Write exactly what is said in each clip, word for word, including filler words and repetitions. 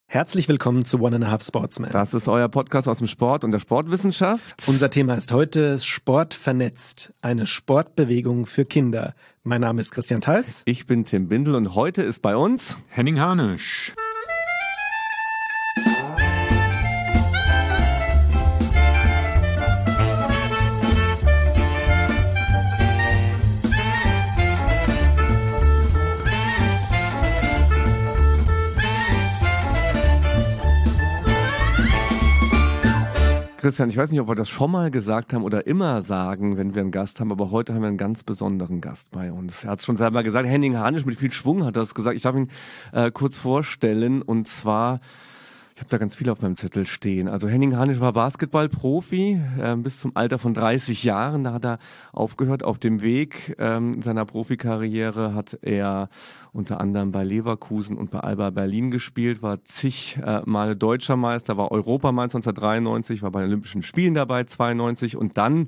Herzlich willkommen zu One and a Half Sportsman. Das ist euer Podcast aus dem Sport und der Sportwissenschaft. Unser Thema ist heute Sport vernetzt, eine Sportbewegung für Kinder. Mein Name ist Christian Theis. Ich bin Tim Bindel und heute ist bei uns Henning Harnisch. Christian, ich weiß nicht, ob wir das schon mal gesagt haben oder immer sagen, wenn wir einen Gast haben, aber heute haben wir einen ganz besonderen Gast bei uns. Er hat es schon selber gesagt, Henning Harnisch, mit viel Schwung hat er es gesagt. Ich darf ihn äh, kurz vorstellen und zwar, ich habe da ganz viel auf meinem Zettel stehen. Also Henning Harnisch war Basketballprofi äh, bis zum Alter von dreißig Jahren. Da hat er aufgehört. Auf dem Weg ähm, seiner Profikarriere hat er unter anderem bei Leverkusen und bei Alba Berlin gespielt, war zig äh, Male Deutscher Meister, war Europameister neunzehnhundertdreiundneunzig, war bei den Olympischen Spielen dabei, zweiundneunzig und dann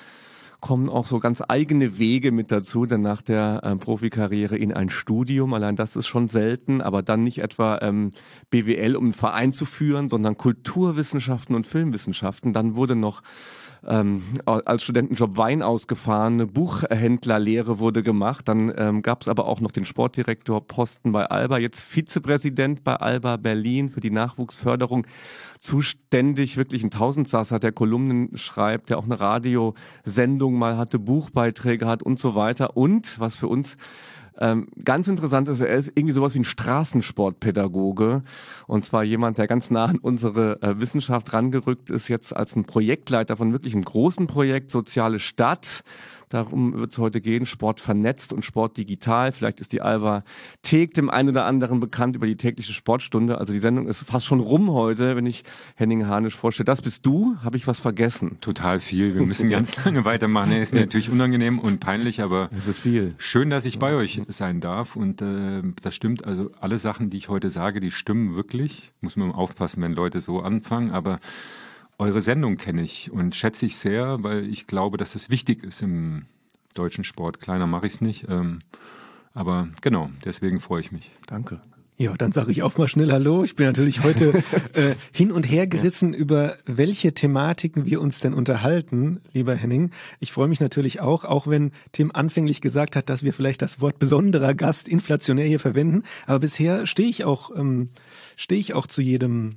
kommen auch so ganz eigene Wege mit dazu, denn nach der ähm, Profikarriere in ein Studium, allein das ist schon selten, aber dann nicht etwa ähm, B W L, um einen Verein zu führen, sondern Kulturwissenschaften und Filmwissenschaften. Dann wurde noch ähm, als Studentenjob Wein ausgefahren, eine Buchhändlerlehre wurde gemacht, dann ähm, gab es aber auch noch den Sportdirektorposten bei Alba, jetzt Vizepräsident bei Alba Berlin für die Nachwuchsförderung. Zuständig, wirklich ein Tausendsasser, der Kolumnen schreibt, der auch eine Radiosendung mal hatte, Buchbeiträge hat und so weiter. Und, was für uns ähm, ganz interessant ist, er ist irgendwie sowas wie ein Straßensportpädagoge. Und zwar jemand, der ganz nah an unsere äh, Wissenschaft rangerückt ist, jetzt als ein Projektleiter von wirklich einem großen Projekt, Soziale Stadt. Darum wird es heute gehen, Sport vernetzt und Sport digital. Vielleicht ist die Alba Thek dem einen oder anderen bekannt über die tägliche Sportstunde. Also die Sendung ist fast schon rum heute, wenn ich Henning Harnisch vorstelle. Das bist du, habe ich was vergessen? Total viel, wir müssen ganz lange weitermachen. Nee, ist mir natürlich unangenehm und peinlich, aber das ist viel. Schön, dass ich bei euch sein darf. Und äh, das stimmt, also alle Sachen, die ich heute sage, die stimmen wirklich. Muss man aufpassen, wenn Leute so anfangen, aber eure Sendung kenne ich und schätze ich sehr, weil ich glaube, dass es wichtig ist im deutschen Sport. Kleiner mache ich es nicht, ähm, aber genau, deswegen freue ich mich. Danke. Ja, dann sage ich auch mal schnell Hallo. Ich bin natürlich heute äh, hin und her gerissen, über welche Thematiken wir uns denn unterhalten, lieber Henning. Ich freue mich natürlich auch, auch wenn Tim anfänglich gesagt hat, dass wir vielleicht das Wort besonderer Gast inflationär hier verwenden. Aber bisher stehe ich auch, ähm, stehe ich auch zu jedem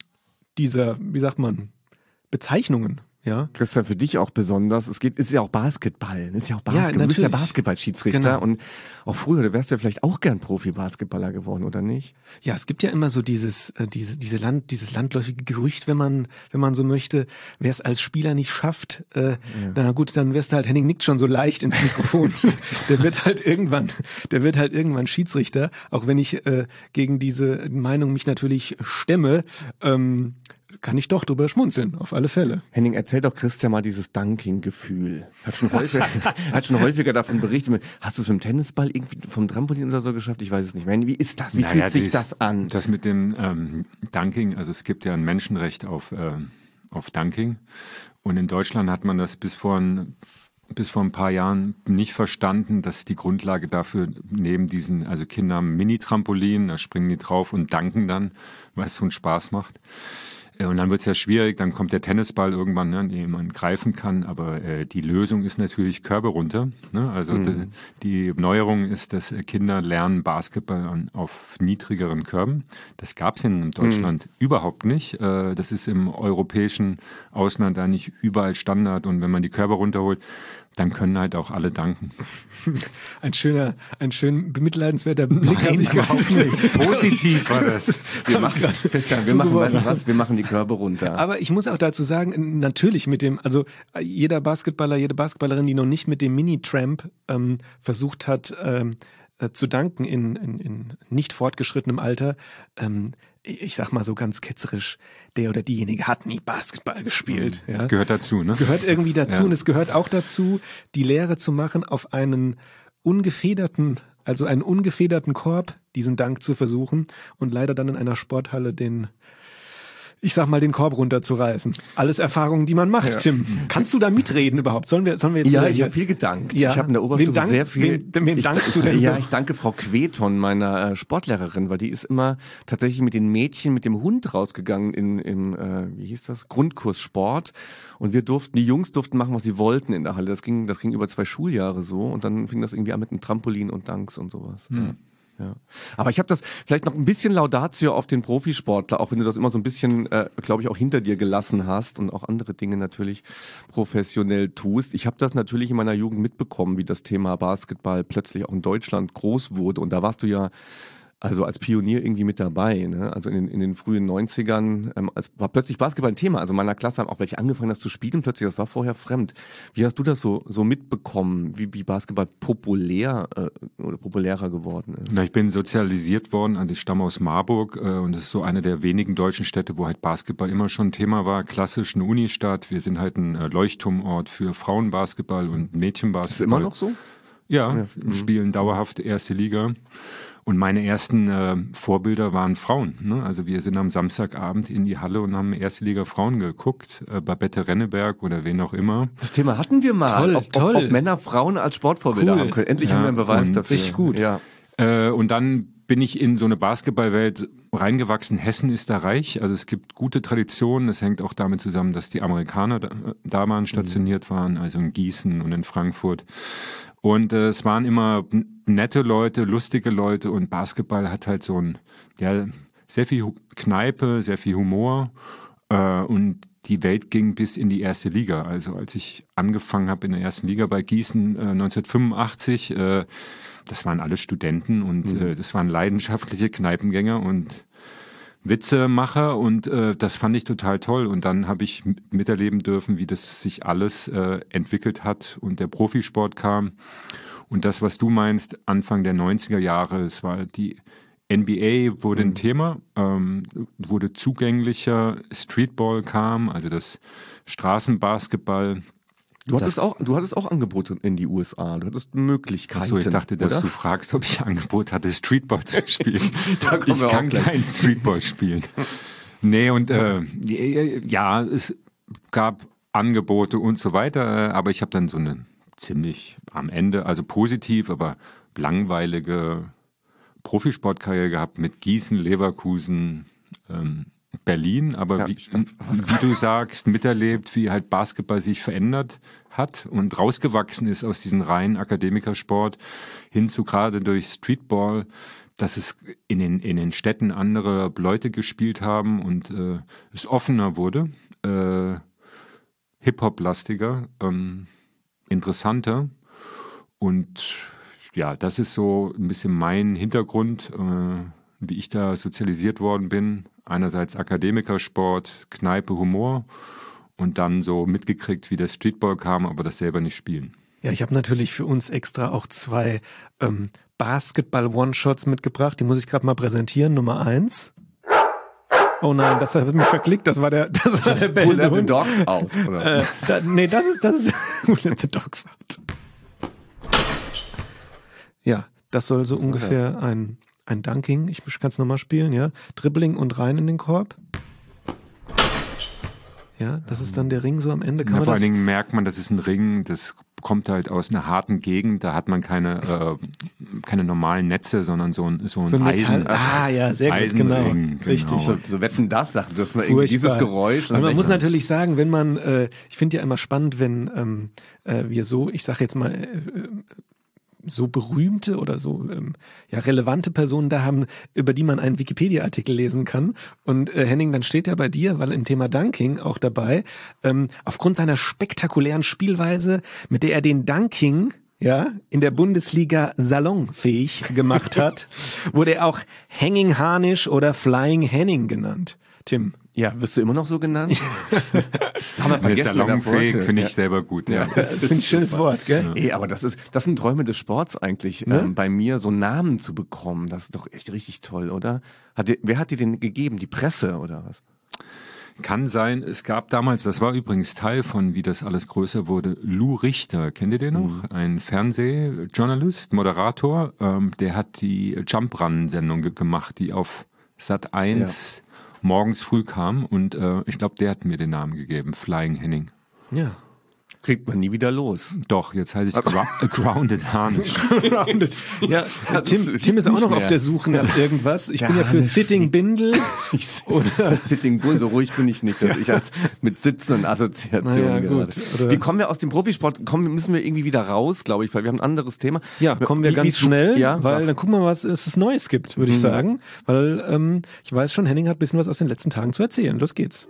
dieser, wie sagt man, Bezeichnungen, ja. Christian, für dich auch besonders, es geht, ist ja auch Basketball, ist ja auch Basketball. Ja, du bist ja Basketballschiedsrichter genau. Und auch früher, du wärst ja vielleicht auch gern Profi-Basketballer geworden, oder nicht? Ja, es gibt ja immer so dieses, äh, diese, diese Land, dieses landläufige Gerücht, wenn man, wenn man so möchte, wer es als Spieler nicht schafft, äh, ja. na gut, dann wirst du halt, Henning nickt schon so leicht ins Mikrofon. der wird halt irgendwann, der wird halt irgendwann Schiedsrichter, auch wenn ich äh, gegen diese Meinung mich natürlich stemme, ähm, kann ich doch drüber schmunzeln, auf alle Fälle. Henning, erzähl doch Christian mal dieses Dunking-Gefühl. Hat schon häufiger, hat schon häufiger davon berichtet. Hast du es mit dem Tennisball irgendwie vom Trampolin oder so geschafft? Ich weiß es nicht mehr. Wie ist das? Wie naja, fühlt sich dies, das an? Das mit dem ähm, Dunking, also es gibt ja ein Menschenrecht auf, äh, auf Dunking. Und in Deutschland hat man das bis vor ein bis vor ein paar Jahren nicht verstanden, dass die Grundlage dafür neben diesen, also Kinder haben Mini-Trampolin, da springen die drauf und danken dann, weil es so einen Spaß macht. Und dann wird es ja schwierig, dann kommt der Tennisball irgendwann, ne, den man greifen kann, aber äh, die Lösung ist natürlich Körbe runter. Ne? Also mhm. die, die Neuerung ist, dass Kinder lernen Basketball an, auf niedrigeren Körben. Das gab es in Deutschland mhm. überhaupt nicht. Äh, das ist im europäischen Ausland eigentlich überall Standard und wenn man die Körbe runterholt, dann können halt auch alle danken. Ein schöner, ein schön bemitleidenswerter Blick habe ich überhaupt nicht. Positiv war das. Wir machen, Christian, wir machen, weißt du was? Wir machen die Körbe runter. Aber ich muss auch dazu sagen, natürlich mit dem, also jeder Basketballer, jede Basketballerin, die noch nicht mit dem Mini-Tramp ähm, versucht hat, ähm, äh, zu danken in, in, in nicht fortgeschrittenem Alter, ähm, ich sag mal so ganz ketzerisch, der oder diejenige hat nie Basketball gespielt. Ja. Gehört dazu, ne? Gehört irgendwie dazu. Ja. Und es gehört auch dazu, die Lehre zu machen, auf einen ungefederten, also einen ungefederten Korb, diesen Dank zu versuchen und leider dann in einer Sporthalle den ich sag mal, den Korb runterzureißen. Alles Erfahrungen, die man macht, ja. Tim. Kannst du da mitreden überhaupt? Sollen wir, sollen wir jetzt Ja, ich habe viel gedankt. Ja. Ich habe in der Oberstufe dank, sehr viel... Wem, wem ich, dankst ich, du denn Ja, so? ich danke Frau Queton, meiner äh, Sportlehrerin, weil die ist immer tatsächlich mit den Mädchen, mit dem Hund rausgegangen in, im, äh, wie hieß das, Grundkurs Sport. Und wir durften, die Jungs durften machen, was sie wollten in der Halle. Das ging, das ging über zwei Schuljahre so. Und dann fing das irgendwie an mit einem Trampolin und Danks und sowas. Hm. Ja. Ja. Aber ich habe das vielleicht noch ein bisschen Laudatio auf den Profisportler, auch wenn du das immer so ein bisschen, äh, glaube ich, auch hinter dir gelassen hast und auch andere Dinge natürlich professionell tust. Ich habe das natürlich in meiner Jugend mitbekommen, wie das Thema Basketball plötzlich auch in Deutschland groß wurde. Und da warst du ja also als Pionier irgendwie mit dabei, ne? Also in den, in den frühen neunzigern ähm, es war plötzlich Basketball ein Thema. Also in meiner Klasse haben auch welche angefangen, das zu spielen plötzlich. Das war vorher fremd. Wie hast du das so so mitbekommen, wie, wie Basketball populär äh, oder populärer geworden ist? Na, ich bin sozialisiert worden, also ich stamme aus Marburg äh, und das ist so eine der wenigen deutschen Städte, wo halt Basketball immer schon ein Thema war. Klassisch eine Unistadt. Wir sind halt ein äh, Leuchtturmort für Frauenbasketball und Mädchenbasketball. Ist das immer noch so? Ja, ja. Mhm. Spielen dauerhaft erste Liga. Und meine ersten äh, Vorbilder waren Frauen. Ne? Also wir sind am Samstagabend in die Halle und haben erste Liga Frauen geguckt, äh, Babette Renneberg oder wen auch immer. Das Thema hatten wir mal, toll, ob, toll. Ob, ob Männer Frauen als Sportvorbilder cool. haben können. Endlich ja, haben wir einen Beweis dafür. Richtig gut. Ja. Äh, und dann bin ich in so eine Basketballwelt reingewachsen. Hessen ist da reich, also es gibt gute Traditionen. Das hängt auch damit zusammen, dass die Amerikaner da, da waren, stationiert mhm. waren, also in Gießen und in Frankfurt. Und äh, es waren immer nette Leute, lustige Leute und Basketball hat halt so ein, ja, sehr viel Kneipe, sehr viel Humor äh, und die Welt ging bis in die erste Liga. Also als ich angefangen habe in der ersten Liga bei Gießen äh, neunzehnhundertfünfundachtzig, äh, das waren alles Studenten und mhm. äh, das waren leidenschaftliche Kneipengänger und Witzemacher und äh, das fand ich total toll. Und dann habe ich miterleben dürfen, wie das sich alles äh, entwickelt hat und der Profisport kam. Und das, was du meinst, Anfang der neunziger Jahre, es war die N B A wurde mhm. ein Thema, ähm, wurde zugänglicher, Streetball kam, also das Straßenbasketball. Du hattest, auch, du hattest auch Angebote in die U S A, du hattest Möglichkeiten. Achso, ich dachte, dass oder? du fragst, ob ich Angebot hatte, Streetball zu spielen. Da ich wir kann auch kein Streetball spielen. Nee, und äh, ja, es gab Angebote und so weiter, aber ich habe dann so eine ziemlich am Ende, also positiv, aber langweilige Profisportkarriere gehabt mit Gießen, Leverkusen, ähm, Berlin, aber ja, wie, wie du sagst, miterlebt, wie halt Basketball sich verändert hat und rausgewachsen ist aus diesem reinen Akademikersport hin zu gerade durch Streetball, dass es in den, in den Städten andere Leute gespielt haben und äh, es offener wurde, äh, Hip-Hop-lastiger, ähm, interessanter und ja, das ist so ein bisschen mein Hintergrund, äh, wie ich da sozialisiert worden bin. Einerseits Akademikersport, Kneipe, Humor und dann so mitgekriegt, wie der Streetball kam, aber das selber nicht spielen. Ja, ich habe natürlich für uns extra auch zwei ähm, Basketball-One-Shots mitgebracht. Die muss ich gerade mal präsentieren. Nummer eins. Oh nein, das hat mich verklickt. Das war der, das war der Pull let the dogs out. Oder? Äh, da, nee, das ist, das ist Pull let the dogs out. Ja, das soll so Was ungefähr ein Ein Dunking, ich kann es nochmal spielen, ja. Dribbling und rein in den Korb. Ja, das ist dann der Ring so am Ende. Kann ja, man vor das allen Dingen merkt man, das ist ein Ring, das kommt halt aus einer harten Gegend, da hat man keine, äh, keine normalen Netze, sondern so ein, so ein, so ein Eisen, Metall. Ah ja, sehr gut, genau. Genau. Richtig. So, so wetten das, sagt dass man irgendwie dieses Geräusch. Und man muss natürlich sagen, wenn man, äh, ich finde ja immer spannend, wenn ähm, äh, wir so, ich sage jetzt mal, äh, so berühmte oder so ähm, ja relevante Personen da haben, über die man einen Wikipedia-Artikel lesen kann. Und äh, Henning, dann steht ja bei dir, weil im Thema Dunking auch dabei, ähm, aufgrund seiner spektakulären Spielweise, mit der er den Dunking ja in der Bundesliga salonfähig gemacht hat, wurde er auch Hanging Harnisch oder Flying Henning genannt. Tim. Ja, wirst du immer noch so genannt? Haben wir vergessen. Salonfähig finde ich ja. selber gut. Ja. Ja, das ist ein schönes Wort, gell? Ja. Ey, aber das ist, das sind Träume des Sports eigentlich, ne? ähm, bei mir so Namen zu bekommen. Das ist doch echt richtig toll, oder? Hat dir, wer hat dir den gegeben? Die Presse oder was? Kann sein. Es gab damals, das war übrigens Teil von, wie das alles größer wurde, Lou Richter. Kennt ihr den noch? Mhm. Ein Fernsehjournalist, Moderator. Ähm, der hat die Jump Run Sendung ge- gemacht, die auf Sat eins ja. morgens früh kam und äh, ich glaube, der hat mir den Namen gegeben, Flying Henning. Ja. Kriegt man nie wieder los. Doch, jetzt heißt es Gra Grounded Harnisch. Grounded. Ja, Also Tim, Tim ist auch noch mehr. auf der Suche nach irgendwas. Ich Der bin ja für Harnisch Sitting Bindel. Ich oder Sitting Bull, so ruhig bin ich nicht, dass ich als mit sitzenden Assoziationen Naja, gerade. gut, oder- Wie kommen wir aus dem Profisport? Kommen, müssen wir irgendwie wieder raus, glaube ich, weil wir haben ein anderes Thema. Ja, kommen wir Wie- ganz wie- schnell, ja, weil sag. dann gucken wir mal, was es Neues gibt, würde ich Mhm. sagen. Weil ähm, ich weiß schon, Henning hat ein bisschen was aus den letzten Tagen zu erzählen. Los geht's.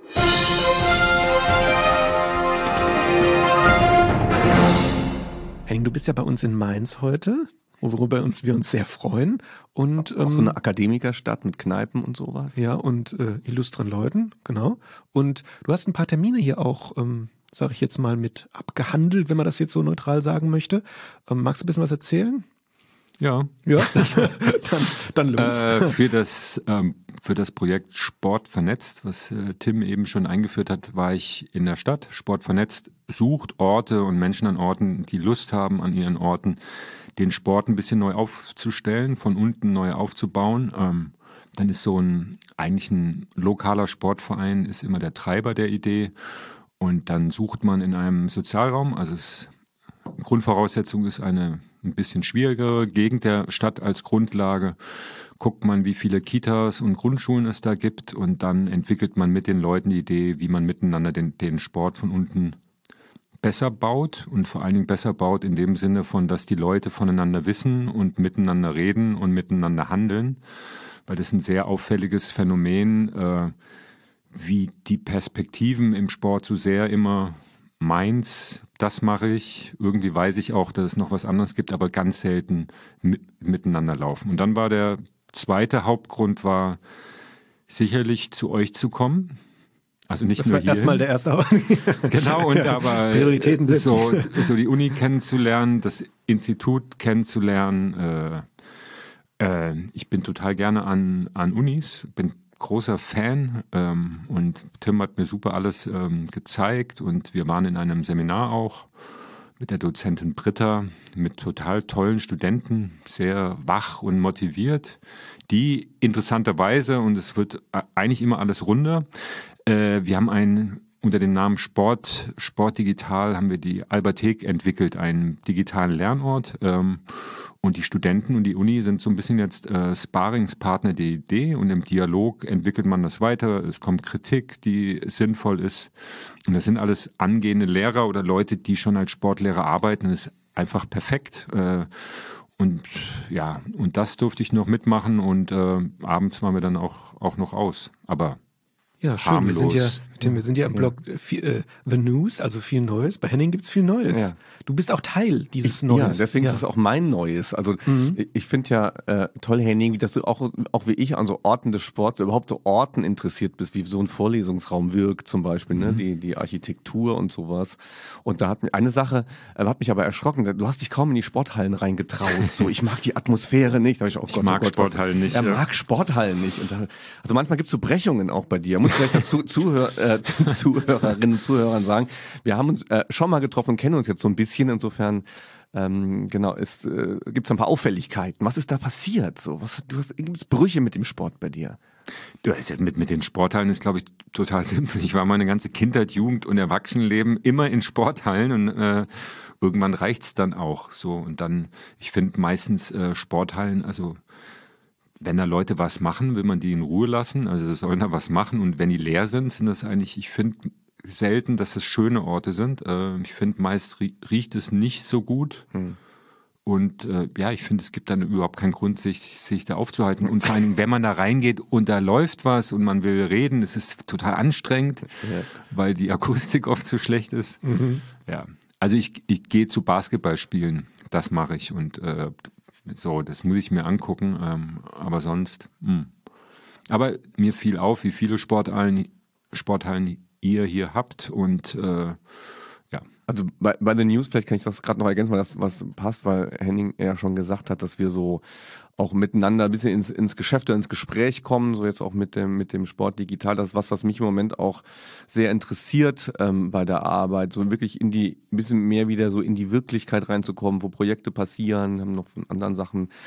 Henning, du bist ja bei uns in Mainz heute, worüber uns, wir uns sehr freuen. Und, Auch ähm, so eine Akademikerstadt mit Kneipen und sowas. ja, und äh, illustren Leuten, genau. Und du hast ein paar Termine hier auch, ähm, sage ich jetzt mal, mit abgehandelt, wenn man das jetzt so neutral sagen möchte. Ähm, magst du ein bisschen was erzählen? Ja. Ja, dann, dann los. Äh, für das ähm, für das Projekt Sport vernetzt, was äh, Tim eben schon eingeführt hat, war ich in der Stadt. Sport vernetzt sucht Orte und Menschen an Orten, die Lust haben, an ihren Orten den Sport ein bisschen neu aufzustellen, von unten neu aufzubauen. Ähm, dann ist so ein eigentlich ein lokaler Sportverein ist immer der Treiber der Idee und dann sucht man in einem Sozialraum, also es Grundvoraussetzung ist eine ein bisschen schwierigere Gegend der Stadt als Grundlage. Guckt man, wie viele Kitas und Grundschulen es da gibt und dann entwickelt man mit den Leuten die Idee, wie man miteinander den, den Sport von unten besser baut und vor allen Dingen besser baut in dem Sinne von, dass die Leute voneinander wissen und miteinander reden und miteinander handeln, weil das ist ein sehr auffälliges Phänomen, äh, wie die Perspektiven im Sport so sehr immer meins, das mache ich. Irgendwie weiß ich auch, dass es noch was anderes gibt, aber ganz selten mit, miteinander laufen. Und dann war der zweite Hauptgrund war sicherlich zu euch zu kommen. Also nicht Das nur war hier. erstmal der erste. Genau, und Ja, aber Prioritäten setzen. so, so die Uni kennenzulernen, das Institut kennenzulernen. Äh, äh, ich bin total gerne an, an Unis, bin großer Fan ähm, und Tim hat mir super alles ähm, gezeigt und wir waren in einem Seminar auch mit der Dozentin Britta, mit total tollen Studenten, sehr wach und motiviert, die interessanterweise, und es wird eigentlich immer alles runder, äh, wir haben ein unter dem Namen Sport, Sport Digital haben wir die Alberthek entwickelt, einen digitalen Lernort. Ähm, und die Studenten und die Uni sind so ein bisschen jetzt äh, Sparingspartner der Idee und im Dialog entwickelt man das weiter. Es kommt Kritik, die sinnvoll ist. Und das sind alles angehende Lehrer oder Leute, die schon als Sportlehrer arbeiten. Das ist einfach perfekt. Äh, und ja, und das durfte ich noch mitmachen und äh, abends waren wir dann auch, auch noch aus. Aber Ja, schön. Wir sind ja, harmlos. Tim, wir sind ja im Blog äh, viel, äh, The News, also viel Neues. Bei Henning gibt's viel Neues. Ja. Du bist auch Teil dieses Ich, Neues. ja, deswegen ja. ist es auch mein Neues. Also ich, ich finde ja äh, toll, Henning, wie dass du auch, auch wie ich an so Orten des Sports, überhaupt so Orten interessiert bist, wie so ein Vorlesungsraum wirkt zum Beispiel, ne? die, die Architektur und sowas. Und da hat mich eine Sache, äh, hat mich aber erschrocken, du hast dich kaum in die Sporthallen reingetraut. So, ich mag die Atmosphäre nicht. Da hab ich, oh Gott, mag oh Gott, Sporthallen was, nicht, Er ja. mag Sporthallen nicht. Und da, also manchmal gibt's so Brechungen auch bei dir. Muss vielleicht dazu Zuhör, äh, den Zuhörerinnen und Zuhörern sagen, wir haben uns äh, schon mal getroffen und kennen uns jetzt so ein bisschen. Insofern ähm, genau, ist äh, gibt's ein paar Auffälligkeiten. Was ist da passiert? So, was du hast gibt's Brüche mit dem Sport bei dir? Du, ist ja mit, mit den Sporthallen ist, glaube ich, total simpel. Ich war meine ganze Kindheit, Jugend und Erwachsenenleben immer in Sporthallen und äh, irgendwann reicht's dann auch so. Und dann, ich finde meistens äh, Sporthallen, also wenn da Leute was machen, will man die in Ruhe lassen. Also sollen da was machen. Und wenn die leer sind, sind das eigentlich, ich finde selten, dass das schöne Orte sind. Äh, ich finde, meist riecht es nicht so gut. Hm. Und äh, ja, ich finde, es gibt dann überhaupt keinen Grund, sich, sich da aufzuhalten. Und vor allem, wenn man da reingeht und da läuft was und man will reden, es ist total anstrengend, ja. weil die Akustik oft so schlecht ist. Mhm. Ja, also ich, ich gehe zu Basketballspielen, das mache ich. Und äh, so, das muss ich mir angucken. Ähm, aber sonst, mh. aber mir fiel auf, wie viele Sporthallen, Sporthallen ihr hier habt und äh, ja. Also bei, bei den News, vielleicht kann ich das gerade noch ergänzen, weil das was passt, weil Henning ja schon gesagt hat, dass wir so auch miteinander ein bisschen ins, ins Geschäft oder ins Gespräch kommen, so jetzt auch mit dem mit dem Sport digital. Das ist was, was mich im Moment auch sehr interessiert ähm, bei der Arbeit, so wirklich in die, ein bisschen mehr wieder so in die Wirklichkeit reinzukommen, wo Projekte passieren, haben noch von anderen Sachen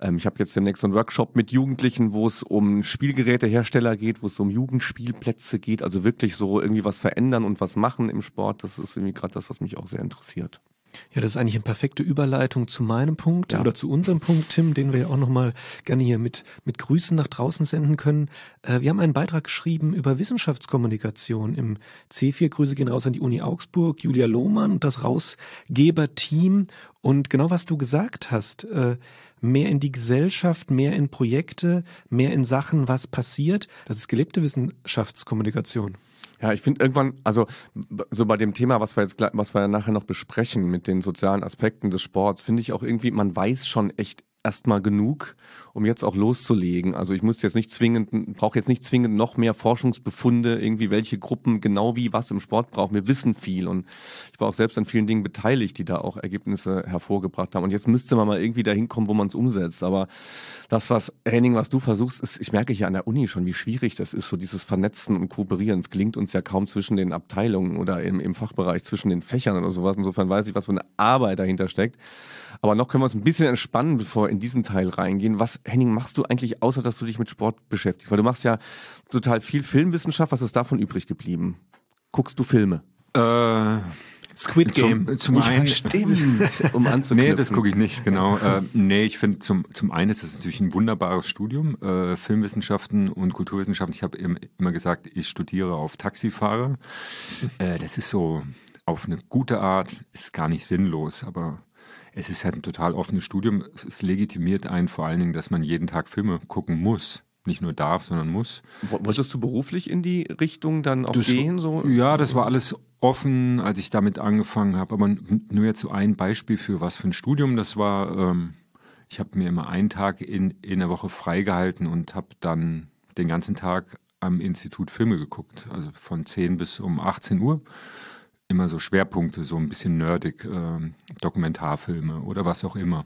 Ähm, ich habe jetzt demnächst so einen Workshop mit Jugendlichen, wo es um Spielgerätehersteller geht, wo es um Jugendspielplätze geht, also wirklich so irgendwie was verändern und was machen im Sport. Das ist irgendwie gerade das, was mich auch sehr interessiert. Ja, das ist eigentlich eine perfekte Überleitung zu meinem Punkt Ja. oder zu unserem Punkt, Tim, den wir ja auch nochmal gerne hier mit, mit Grüßen nach draußen senden können. Äh, wir haben einen Beitrag geschrieben über Wissenschaftskommunikation im C vier. Grüße gehen raus an die Uni Augsburg, Julia Lohmann und das Rausgeberteam. Und genau was du gesagt hast, äh, mehr in die Gesellschaft, mehr in Projekte, mehr in Sachen, was passiert, das ist gelebte Wissenschaftskommunikation. Ja, ich finde irgendwann, also so bei dem Thema, was wir jetzt, gleich- was wir nachher noch besprechen mit den sozialen Aspekten des Sports, finde ich auch irgendwie, man weiß schon echt erstmal genug, um jetzt auch loszulegen. Also ich muss jetzt nicht zwingend, brauche jetzt nicht zwingend noch mehr Forschungsbefunde, irgendwie welche Gruppen genau wie was im Sport brauchen. Wir wissen viel und ich war auch selbst an vielen Dingen beteiligt, die da auch Ergebnisse hervorgebracht haben. Und jetzt müsste man mal irgendwie dahin kommen, wo man es umsetzt. Aber das, was, Henning, was du versuchst, ist, ich merke hier an der Uni schon, wie schwierig das ist, so dieses Vernetzen und Kooperieren. Es gelingt uns ja kaum zwischen den Abteilungen oder im, im Fachbereich zwischen den Fächern oder sowas. Insofern weiß ich, was für eine Arbeit dahinter steckt. Aber noch können wir uns ein bisschen entspannen, bevor wir in diesen Teil reingehen. Was, Henning, machst du eigentlich, außer dass du dich mit Sport beschäftigst? Weil du machst ja total viel Filmwissenschaft. Was ist davon übrig geblieben? Guckst du Filme? Äh, Squid Game. Zum, zum einen, Stimmt, um anzuknüpfen. nee, das gucke ich nicht, genau. äh, nee, ich finde, zum, zum einen ist es natürlich ein wunderbares Studium, äh, Filmwissenschaften und Kulturwissenschaften. Ich habe im, immer gesagt, ich studiere auf Taxifahrer. Äh, das ist so auf eine gute Art, ist gar nicht sinnlos, aber es ist halt ein total offenes Studium. Es legitimiert einen vor allen Dingen, dass man jeden Tag Filme gucken muss. Nicht nur darf, sondern muss. Wolltest du beruflich in die Richtung dann auch Das, gehen? So? Ja, das war alles offen, als ich damit angefangen habe. Aber nur jetzt so ein Beispiel für was für ein Studium. Das war, ähm, ich habe mir immer einen Tag in, in der Woche freigehalten und habe dann den ganzen Tag am Institut Filme geguckt. Also von zehn bis um achtzehn Uhr. Immer so Schwerpunkte, so ein bisschen nerdig, äh, Dokumentarfilme oder was auch immer.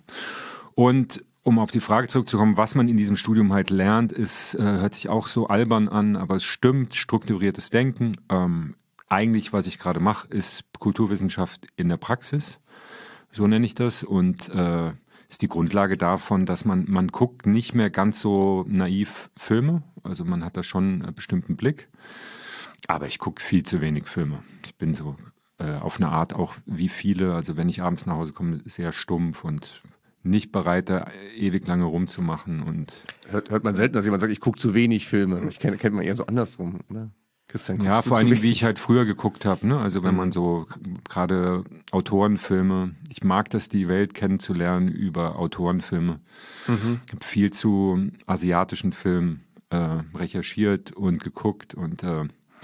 Und um auf die Frage zurückzukommen, was man in diesem Studium halt lernt, ist, äh, hört sich auch so albern an, aber es stimmt, strukturiertes Denken. Ähm, eigentlich, was ich gerade mache, ist Kulturwissenschaft in der Praxis, so nenne ich das, und äh, ist die Grundlage davon, dass man, man guckt nicht mehr ganz so naiv Filme, also man hat da schon einen bestimmten Blick, aber ich gucke viel zu wenig Filme. Ich bin so äh, auf eine Art auch wie viele, also wenn ich abends nach Hause komme, sehr stumpf und nicht bereit, da ewig lange rumzumachen. Und Hört, hört man selten, dass jemand sagt, ich gucke zu wenig Filme. Ich kenne kennt man eher so andersrum. Ne? Christian, ja, guckst du vor zu allen Dingen, wie wenig? ich halt früher geguckt habe. Ne? Also wenn man so gerade Autorenfilme, ich mag das, die Welt kennenzulernen über Autorenfilme. Mhm. Ich habe viel zu asiatischen Filmen äh, recherchiert und geguckt und äh,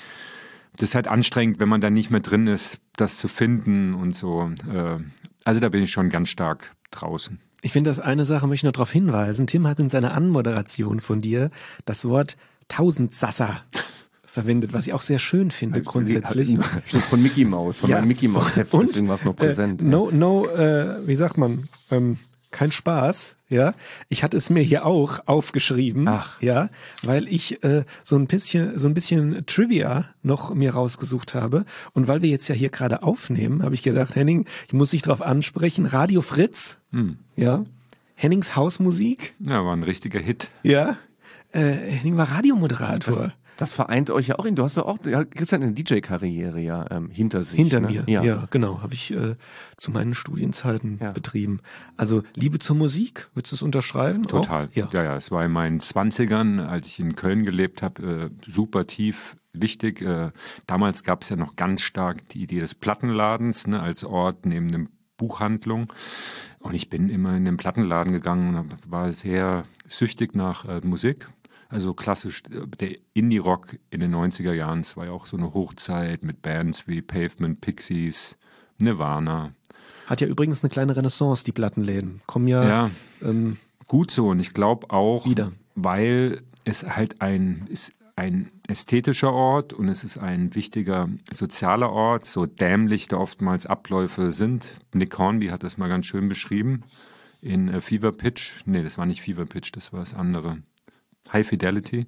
das ist halt anstrengend, wenn man da nicht mehr drin ist, das zu finden und so. Äh, also da bin ich schon ganz stark draußen. Ich finde, das eine Sache möchte ich noch darauf hinweisen. Tim hat in seiner Anmoderation von dir das Wort Tausendsasser verwendet, was ich auch sehr schön finde grundsätzlich. Von Mickey Mouse, von Ja. meinem Mickey Mouse Heft, Und, deswegen war es noch präsent. Äh, no, no, äh, wie sagt man, ähm, kein Spaß, ja. Ich hatte es mir hier auch aufgeschrieben, Ach. ja, weil ich äh, so ein bisschen, so ein bisschen Trivia noch mir rausgesucht habe und weil wir jetzt ja hier gerade aufnehmen, habe ich gedacht, Henning, ich muss dich darauf ansprechen, Radio Fritz, Hm. ja, Hennings Hausmusik, Ja, war ein richtiger Hit. ja, äh, Henning war Radiomoderator. Das, das vereint euch ja auch. Du hast ja auch, ja, Christian, eine D J-Karriere ja ähm, hinter sich. Hinter ne? mir, ja, ja genau, habe ich äh, zu meinen Studienzeiten Ja. betrieben. Also Liebe zur Musik, würdest du es unterschreiben? Total. Auch? Ja. ja, ja. Es war in meinen Zwanzigern, als ich in Köln gelebt habe, äh, super tief wichtig. Äh, damals gab es ja noch ganz stark die Idee des Plattenladens, ne, als Ort neben dem Buchhandlung. Und ich bin immer in den Plattenladen gegangen und war sehr süchtig nach äh, Musik. Also klassisch äh, der Indie-Rock in den neunziger Jahren. Es war ja auch so eine Hochzeit mit Bands wie Pavement, Pixies, Nirvana. Hat ja übrigens eine kleine Renaissance, die Plattenläden. Kommen ja, Ja, ähm, gut so. Und ich glaube auch, Wieder. weil es halt ein, ist ein ästhetischer Ort und es ist ein wichtiger sozialer Ort, so dämlich da oftmals Abläufe sind. Nick Hornby hat das mal ganz schön beschrieben in äh, Fever Pitch. Nee, das war nicht Fever Pitch, das war das andere. High Fidelity.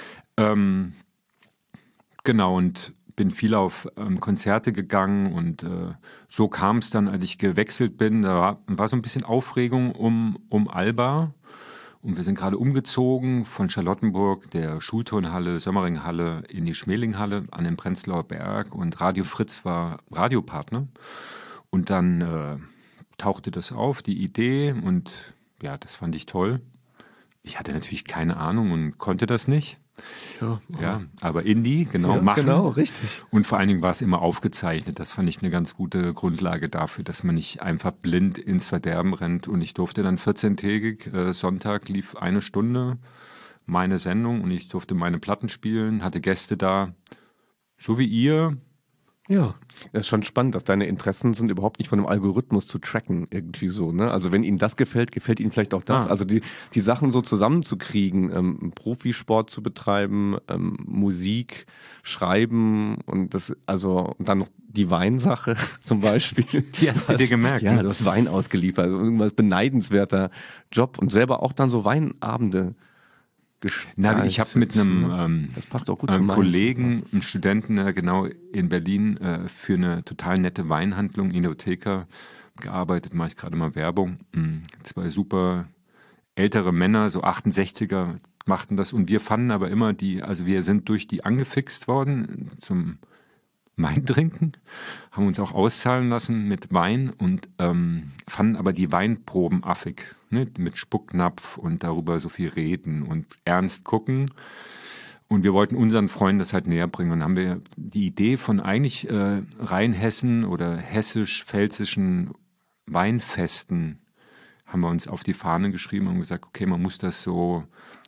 Ähm, genau, und bin viel auf ähm, Konzerte gegangen und äh, so kam es dann, als ich gewechselt bin, da war, war so ein bisschen Aufregung um, um Alba Und wir sind gerade umgezogen von Charlottenburg, der Schulturnhalle, Sömmeringhalle in die Schmelinghalle an den Prenzlauer Berg. Und Radio Fritz war Radiopartner. Und dann äh, tauchte das auf, die Idee. Und ja, das fand ich toll. Ich hatte natürlich keine Ahnung und konnte das nicht. Ja, ja, aber Indie, genau, ja, machen. Genau, richtig. Und vor allen Dingen war es immer aufgezeichnet. Das fand ich eine ganz gute Grundlage dafür, dass man nicht einfach blind ins Verderben rennt. Und ich durfte dann vierzehntägig, äh, Sonntag lief eine Stunde meine Sendung und ich durfte meine Platten spielen, hatte Gäste da, so wie ihr. Ja. Das ist schon spannend, dass deine Interessen sind überhaupt nicht von einem Algorithmus zu tracken, irgendwie so, ne? Also wenn Ihnen das gefällt, gefällt Ihnen vielleicht auch das. Ah. Also die, die Sachen so zusammenzukriegen, ähm, Profisport zu betreiben, ähm, Musik, Schreiben und das, also und dann noch die Weinsache zum Beispiel. Die hast du dir gemerkt, Ja, ne? du hast Wein ausgeliefert, also irgendwas beneidenswerter Job und selber auch dann so Weinabende. Na, ich habe mit einem, ähm, das passt auch gut einem zu Mainz. Kollegen, einem Studenten, äh, genau in Berlin, äh, für eine total nette Weinhandlung, Inotheka, gearbeitet, mache ich gerade mal Werbung. Mhm. Zwei super ältere Männer, so achtundsechziger, machten das und wir fanden aber immer die, also wir sind durch die angefixt worden zum Wein trinken, haben uns auch auszahlen lassen mit Wein und ähm, fanden aber die Weinproben affig, ne? Mit Spucknapf und darüber so viel reden und ernst gucken. Und wir wollten unseren Freunden das halt näher bringen. Und dann haben wir die Idee von eigentlich äh, Rheinhessen oder hessisch-pfälzischen Weinfesten haben wir uns auf die Fahne geschrieben und gesagt, okay, man muss das so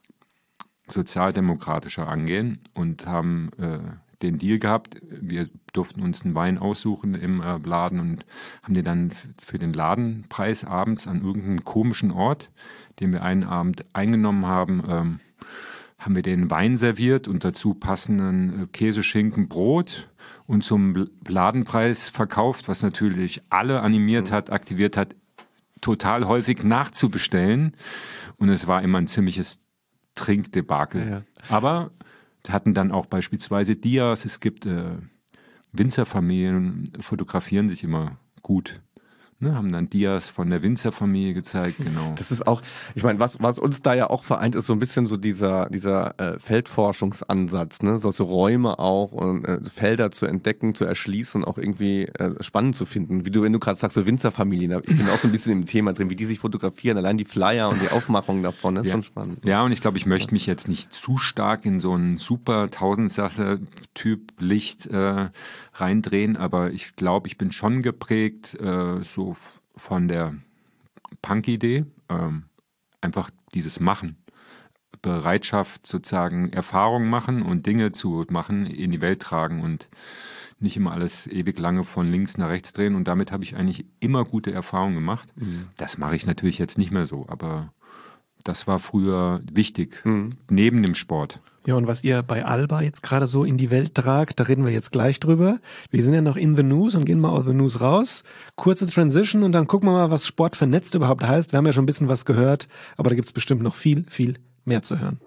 sozialdemokratischer angehen und haben äh, den Deal gehabt. Wir durften uns einen Wein aussuchen im äh, Laden und haben den dann f- für den Ladenpreis abends an irgendeinem komischen Ort, den wir einen Abend eingenommen haben, ähm, haben wir den Wein serviert und dazu passenden äh, Käse, Schinken, Brot und zum Ladenpreis verkauft, was natürlich alle animiert hat, aktiviert hat, total häufig nachzubestellen. Und es war immer ein ziemliches Trinkdebakel. Ja, ja. Aber hatten dann auch beispielsweise Dias, es gibt äh, Winzerfamilien, fotografieren sich immer gut. Ne, haben dann Dias von der Winzerfamilie gezeigt, genau. Das ist auch, ich meine, was was uns da ja auch vereint, ist so ein bisschen so dieser dieser äh, Feldforschungsansatz, ne, solche Räume auch und äh, Felder zu entdecken, zu erschließen, auch irgendwie äh, spannend zu finden. Wie du, wenn du gerade sagst, so Winzerfamilien, ich bin auch so ein bisschen im Thema drin, wie die sich fotografieren, allein die Flyer und die Aufmachung davon, das ist Ja. schon spannend. Ja, und ich glaube, ich möchte mich jetzt nicht zu stark in so einen super Tausendsasser-Typ Licht äh, reindrehen, aber ich glaube, ich bin schon geprägt äh, so f- von der Punk-Idee, ähm, einfach dieses Machen, Bereitschaft sozusagen Erfahrungen machen und Dinge zu machen, in die Welt tragen und nicht immer alles ewig lange von links nach rechts drehen und damit habe ich eigentlich immer gute Erfahrungen gemacht. Mhm. Das mache ich natürlich jetzt nicht mehr so, aber das war früher wichtig, Mhm. neben dem Sport. Ja, und was ihr bei Alba jetzt gerade so in die Welt tragt, da reden wir jetzt gleich drüber. Wir sind ja noch in the News und gehen mal aus the News raus. Kurze Transition und dann gucken wir mal, was Sport vernetzt überhaupt heißt. Wir haben ja schon ein bisschen was gehört, aber da gibt's bestimmt noch viel, viel mehr zu hören.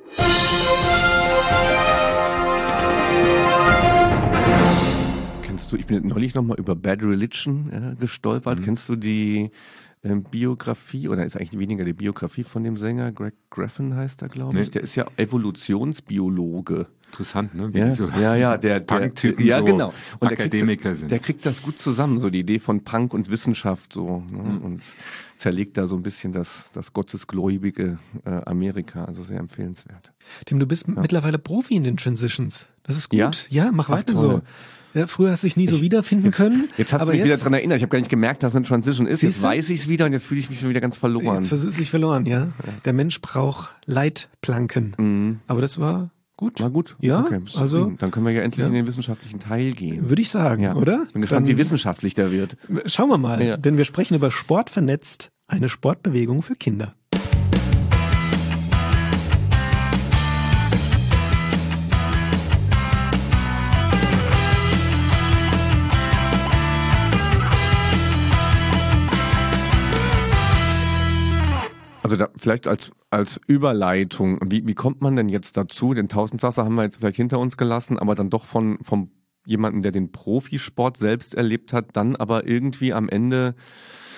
Kennst du, ich bin neulich nochmal über Bad Religion äh, gestolpert. Mhm. Kennst du die ähm, Biografie, oder ist eigentlich weniger die Biografie von dem Sänger, Greg Graffin heißt er, glaube Nee. ich. Der ist ja Evolutionsbiologe. Interessant, ne? Wie Ja, die so ja, ja, der, der Punk-Typen ja, so genau. Und der Akademiker kriegt, sind. Der kriegt das gut zusammen, so die Idee von Punk und Wissenschaft so, ne? Mhm. Und zerlegt da so ein bisschen das, das gottesgläubige äh, Amerika, also sehr empfehlenswert. Tim, du bist mittlerweile Profi in den Transitions. Das ist gut. Ja? Ja, mach Ach, weiter toll. so. Ja, früher hast du dich nie so wiederfinden Jetzt, können. jetzt hast aber du mich wieder jetzt, dran erinnert. Ich habe gar nicht gemerkt, dass es eine Transition ist. Jetzt Siehst du? weiß ich es wieder und jetzt fühle ich mich schon wieder ganz verloren. Jetzt versuchst du dich verloren, ja. Der Mensch braucht Leitplanken. Mhm. Aber das war gut. War gut. Ja, okay, bist also- zufrieden. Dann können wir ja endlich Ja. in den wissenschaftlichen Teil gehen. Würde ich sagen, Ja. oder? Bin gespannt, Dann wie wissenschaftlich der wird. Schauen wir mal, Ja. denn wir sprechen über Sport vernetzt, eine Sportbewegung für Kinder. Also da vielleicht als als Überleitung, wie wie kommt man denn jetzt dazu? Den Tausendsasser haben wir jetzt vielleicht hinter uns gelassen, aber dann doch von vom jemanden, der den Profisport selbst erlebt hat, dann aber irgendwie am Ende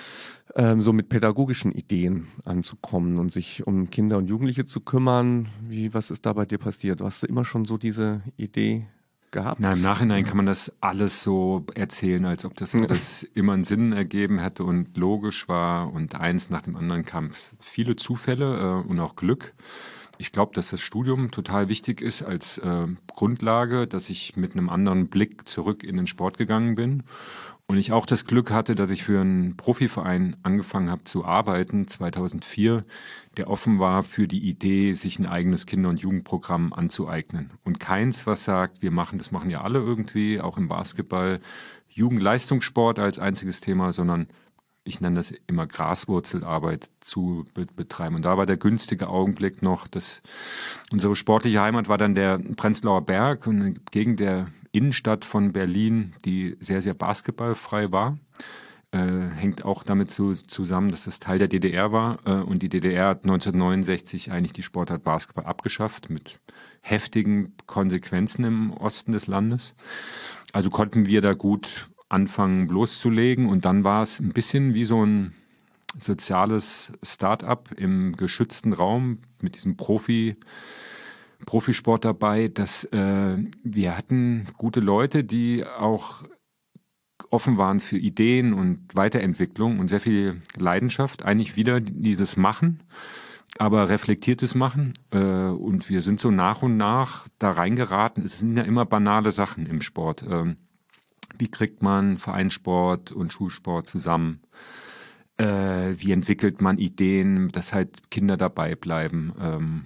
ähm, so mit pädagogischen Ideen anzukommen und sich um Kinder und Jugendliche zu kümmern. Wie, was ist da bei dir passiert? Hast du immer schon so diese Idee gehabt? Na, im Nachhinein kann man das alles so erzählen, als ob das alles immer einen Sinn ergeben hätte und logisch war und eins nach dem anderen kam. Viele Zufälle äh, und auch Glück. Ich glaube, dass das Studium total wichtig ist als äh, Grundlage, dass ich mit einem anderen Blick zurück in den Sport gegangen bin. Und ich auch das Glück hatte, dass ich für einen Profiverein angefangen habe zu arbeiten, zweitausendvier, der offen war für die Idee, sich ein eigenes Kinder- und Jugendprogramm anzueignen. Und keins, was sagt, wir machen, das machen ja alle irgendwie, auch im Basketball, Jugendleistungssport als einziges Thema, sondern ich nenne das immer Graswurzelarbeit zu be- betreiben. Und da war der günstige Augenblick noch, dass unsere sportliche Heimat war dann der Prenzlauer Berg und eine Gegend der Innenstadt von Berlin, die sehr, sehr basketballfrei war. Äh, hängt auch damit zu, zusammen, dass das Teil der D D R war. Äh, und die D D R hat neunzehnhundertneunundsechzig eigentlich die Sportart Basketball abgeschafft mit heftigen Konsequenzen im Osten des Landes. Also konnten wir da gut anfangen loszulegen. Und dann war es ein bisschen wie so ein soziales Start-up im geschützten Raum mit diesem Profi Profisport dabei, dass äh, wir hatten gute Leute, die auch offen waren für Ideen und Weiterentwicklung und sehr viel Leidenschaft, eigentlich wieder dieses Machen, aber reflektiertes Machen. Äh, und wir sind so nach und nach da reingeraten. Es sind ja immer banale Sachen im Sport. Ähm, wie kriegt man Vereinssport und Schulsport zusammen? Äh, wie entwickelt man Ideen, dass halt Kinder dabei bleiben? Ähm,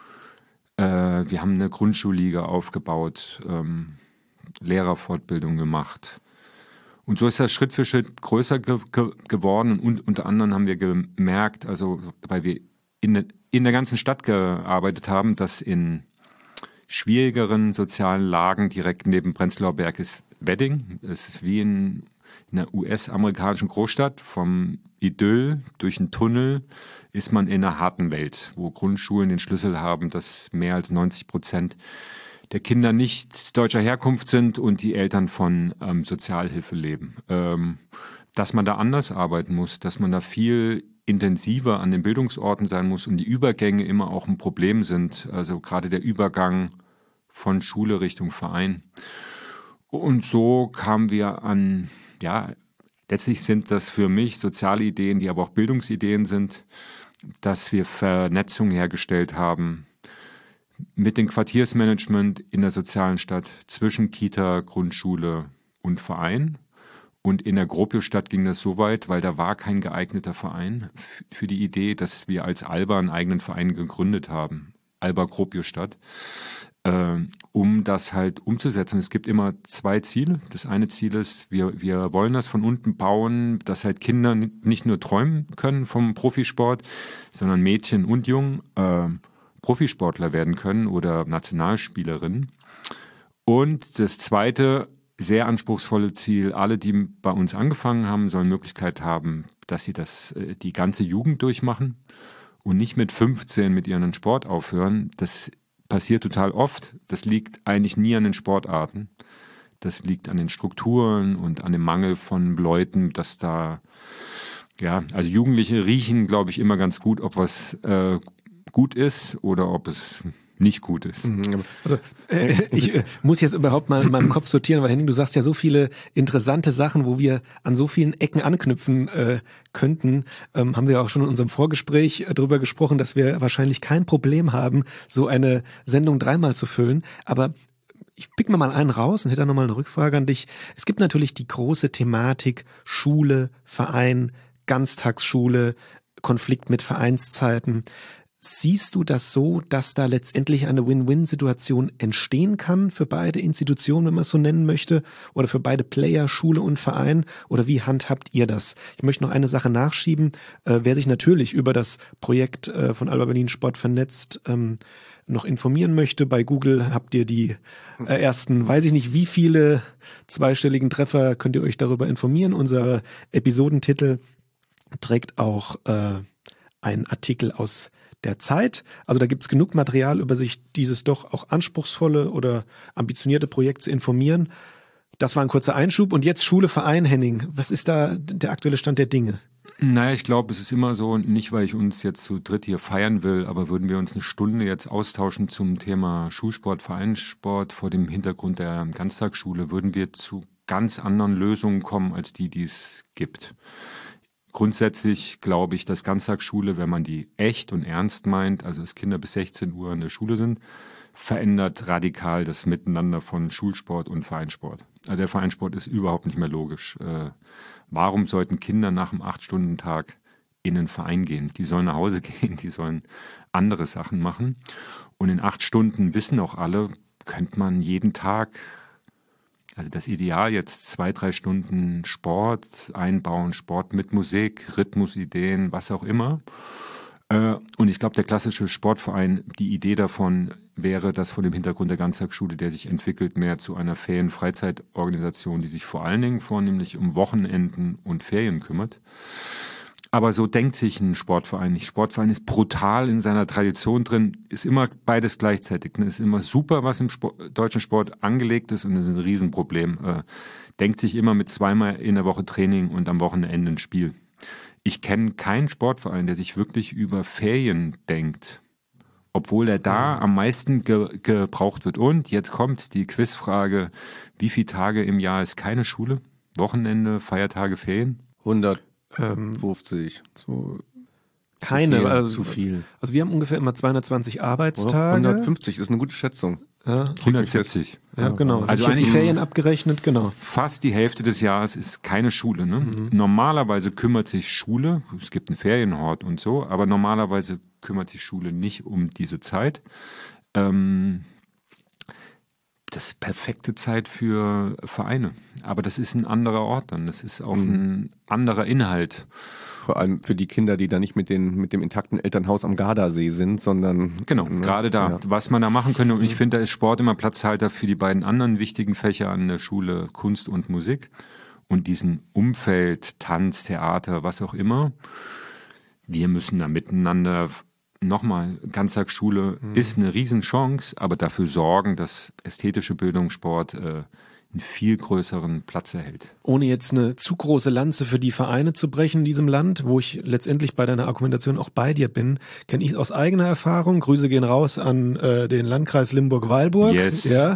Wir haben eine Grundschulliga aufgebaut, ähm, Lehrerfortbildung gemacht. Und so ist das Schritt für Schritt größer ge- ge- geworden. Und unter anderem haben wir gemerkt, also weil wir in, in der ganzen Stadt gearbeitet haben, dass in schwierigeren sozialen Lagen direkt neben Prenzlauer Berg ist Wedding. Es ist wie in, in einer U S-amerikanischen Großstadt, vom Idyll durch einen Tunnel ist man in einer harten Welt, wo Grundschulen den Schlüssel haben, dass mehr als neunzig Prozent der Kinder nicht deutscher Herkunft sind und die Eltern von ähm, Sozialhilfe leben. Ähm, dass man da anders arbeiten muss, dass man da viel intensiver an den Bildungsorten sein muss und die Übergänge immer auch ein Problem sind. Also gerade der Übergang von Schule Richtung Verein. Und so kamen wir an, ja, letztlich sind das für mich soziale Ideen, die aber auch Bildungsideen sind, dass wir Vernetzung hergestellt haben mit dem Quartiersmanagement in der sozialen Stadt zwischen Kita, Grundschule und Verein. Und in der Gropiusstadt ging das so weit, weil da war kein geeigneter Verein f- für die Idee, dass wir als Alba einen eigenen Verein gegründet haben. Alba Gropiusstadt. Äh, um das halt umzusetzen. Es gibt immer zwei Ziele. Das eine Ziel ist, wir, wir wollen das von unten bauen, dass halt Kinder nicht nur träumen können vom Profisport, sondern Mädchen und Jungen äh, Profisportler werden können oder Nationalspielerinnen. Und das zweite, sehr anspruchsvolle Ziel, alle, die bei uns angefangen haben, sollen Möglichkeit haben, dass sie das äh, die ganze Jugend durchmachen und nicht mit fünfzehn mit ihren Sport aufhören. Das passiert total oft. Das liegt eigentlich nie an den Sportarten. Das liegt an den Strukturen und an dem Mangel von Leuten, dass da, ja, also Jugendliche riechen, glaube ich, immer ganz gut, ob was äh, gut ist oder ob es nicht gut ist. Also äh, ich äh, muss jetzt überhaupt mal in meinem Kopf sortieren, weil Henning, du sagst ja so viele interessante Sachen, wo wir an so vielen Ecken anknüpfen äh, könnten. Ähm, haben wir auch schon in unserem Vorgespräch äh, darüber gesprochen, dass wir wahrscheinlich kein Problem haben, so eine Sendung dreimal zu füllen. Aber ich pick mir mal einen raus und hätte dann nochmal eine Rückfrage an dich. Es gibt natürlich die große Thematik Schule, Verein, Ganztagsschule, Konflikt mit Vereinszeiten. Siehst du das so, dass da letztendlich eine Win-Win-Situation entstehen kann für beide Institutionen, wenn man es so nennen möchte, oder für beide Player, Schule und Verein? Oder wie handhabt ihr das? Ich möchte noch eine Sache nachschieben. Äh, wer sich natürlich über das Projekt äh, von Alba Berlin Sport vernetzt ähm, noch informieren möchte, bei Google habt ihr die äh, ersten, weiß ich nicht wie viele zweistelligen Treffer, könnt ihr euch darüber informieren. Unser Episodentitel trägt auch äh, einen Artikel aus der Zeit. Also da gibt es genug Material, über sich dieses doch auch anspruchsvolle oder ambitionierte Projekt zu informieren. Das war ein kurzer Einschub. Und jetzt Schule, Verein, Henning. Was ist da der aktuelle Stand der Dinge? Naja, ich glaube, es ist immer so, nicht weil ich uns jetzt zu dritt hier feiern will, aber würden wir uns eine Stunde jetzt austauschen zum Thema Schulsport, Vereinssport vor dem Hintergrund der Ganztagsschule, würden wir zu ganz anderen Lösungen kommen, als die, die es gibt. Grundsätzlich glaube ich, dass Ganztagsschule, wenn man die echt und ernst meint, also dass Kinder bis sechzehn Uhr in der Schule sind, verändert radikal das Miteinander von Schulsport und Vereinssport. Also der Vereinssport ist überhaupt nicht mehr logisch. Äh, warum sollten Kinder nach einem acht-Stunden-Tag in einen Verein gehen? Die sollen nach Hause gehen, die sollen andere Sachen machen. Und in acht Stunden, wissen auch alle, könnte man jeden Tag, also das Ideal jetzt zwei, drei Stunden Sport einbauen, Sport mit Musik, Rhythmusideen, was auch immer. Und ich glaube, der klassische Sportverein, die Idee davon wäre, dass von dem Hintergrund der Ganztagsschule, der sich entwickelt, mehr zu einer Ferien-Freizeitorganisation, die sich vor allen Dingen vornehmlich um Wochenenden und Ferien kümmert. Aber so denkt sich ein Sportverein nicht. Sportverein ist brutal in seiner Tradition drin, ist immer beides gleichzeitig. Es ist immer super, was im Sport, deutschen Sport angelegt ist, und das ist ein Riesenproblem. Äh, denkt sich immer mit zweimal in der Woche Training und am Wochenende ein Spiel. Ich kenne keinen Sportverein, der sich wirklich über Ferien denkt, obwohl er da am meisten ge- gebraucht wird. Und jetzt kommt die Quizfrage, wie viele Tage im Jahr ist keine Schule? Wochenende, Feiertage, Ferien? hundertfünfzig. Ähm, so keine. Zu viel, also, zu viel. Also wir haben ungefähr immer zweihundertzwanzig Oder? Arbeitstage. hundertfünfzig ist eine gute Schätzung. Ja, hundertsiebzig. ja genau. Also Also jetzt die eigentlich- Ferien abgerechnet, genau. Fast die Hälfte des Jahres ist keine Schule. Ne? Mhm. Normalerweise kümmert sich Schule, es gibt einen Ferienhort und so, aber normalerweise kümmert sich Schule nicht um diese Zeit. Ähm, das ist perfekte Zeit für Vereine. Aber das ist ein anderer Ort dann. Das ist auch mhm. ein anderer Inhalt. Vor allem für die Kinder, die da nicht mit, den, mit dem intakten Elternhaus am Gardasee sind, sondern... Genau, ne, gerade da. Ja. Was man da machen könnte. Und ich finde, da ist Sport immer Platzhalter für die beiden anderen wichtigen Fächer an der Schule, Kunst und Musik. Und diesen Umfeld, Tanz, Theater, was auch immer. Wir müssen da miteinander... Nochmal, Ganztagsschule mhm. ist eine Riesenchance, aber dafür sorgen, dass ästhetische Bildung, Sport äh, einen viel größeren Platz erhält. Ohne jetzt eine zu große Lanze für die Vereine zu brechen in diesem Land, wo ich letztendlich bei deiner Argumentation auch bei dir bin, kenne ich aus eigener Erfahrung. Grüße gehen raus an äh, den Landkreis Limburg-Weilburg, yes. ja,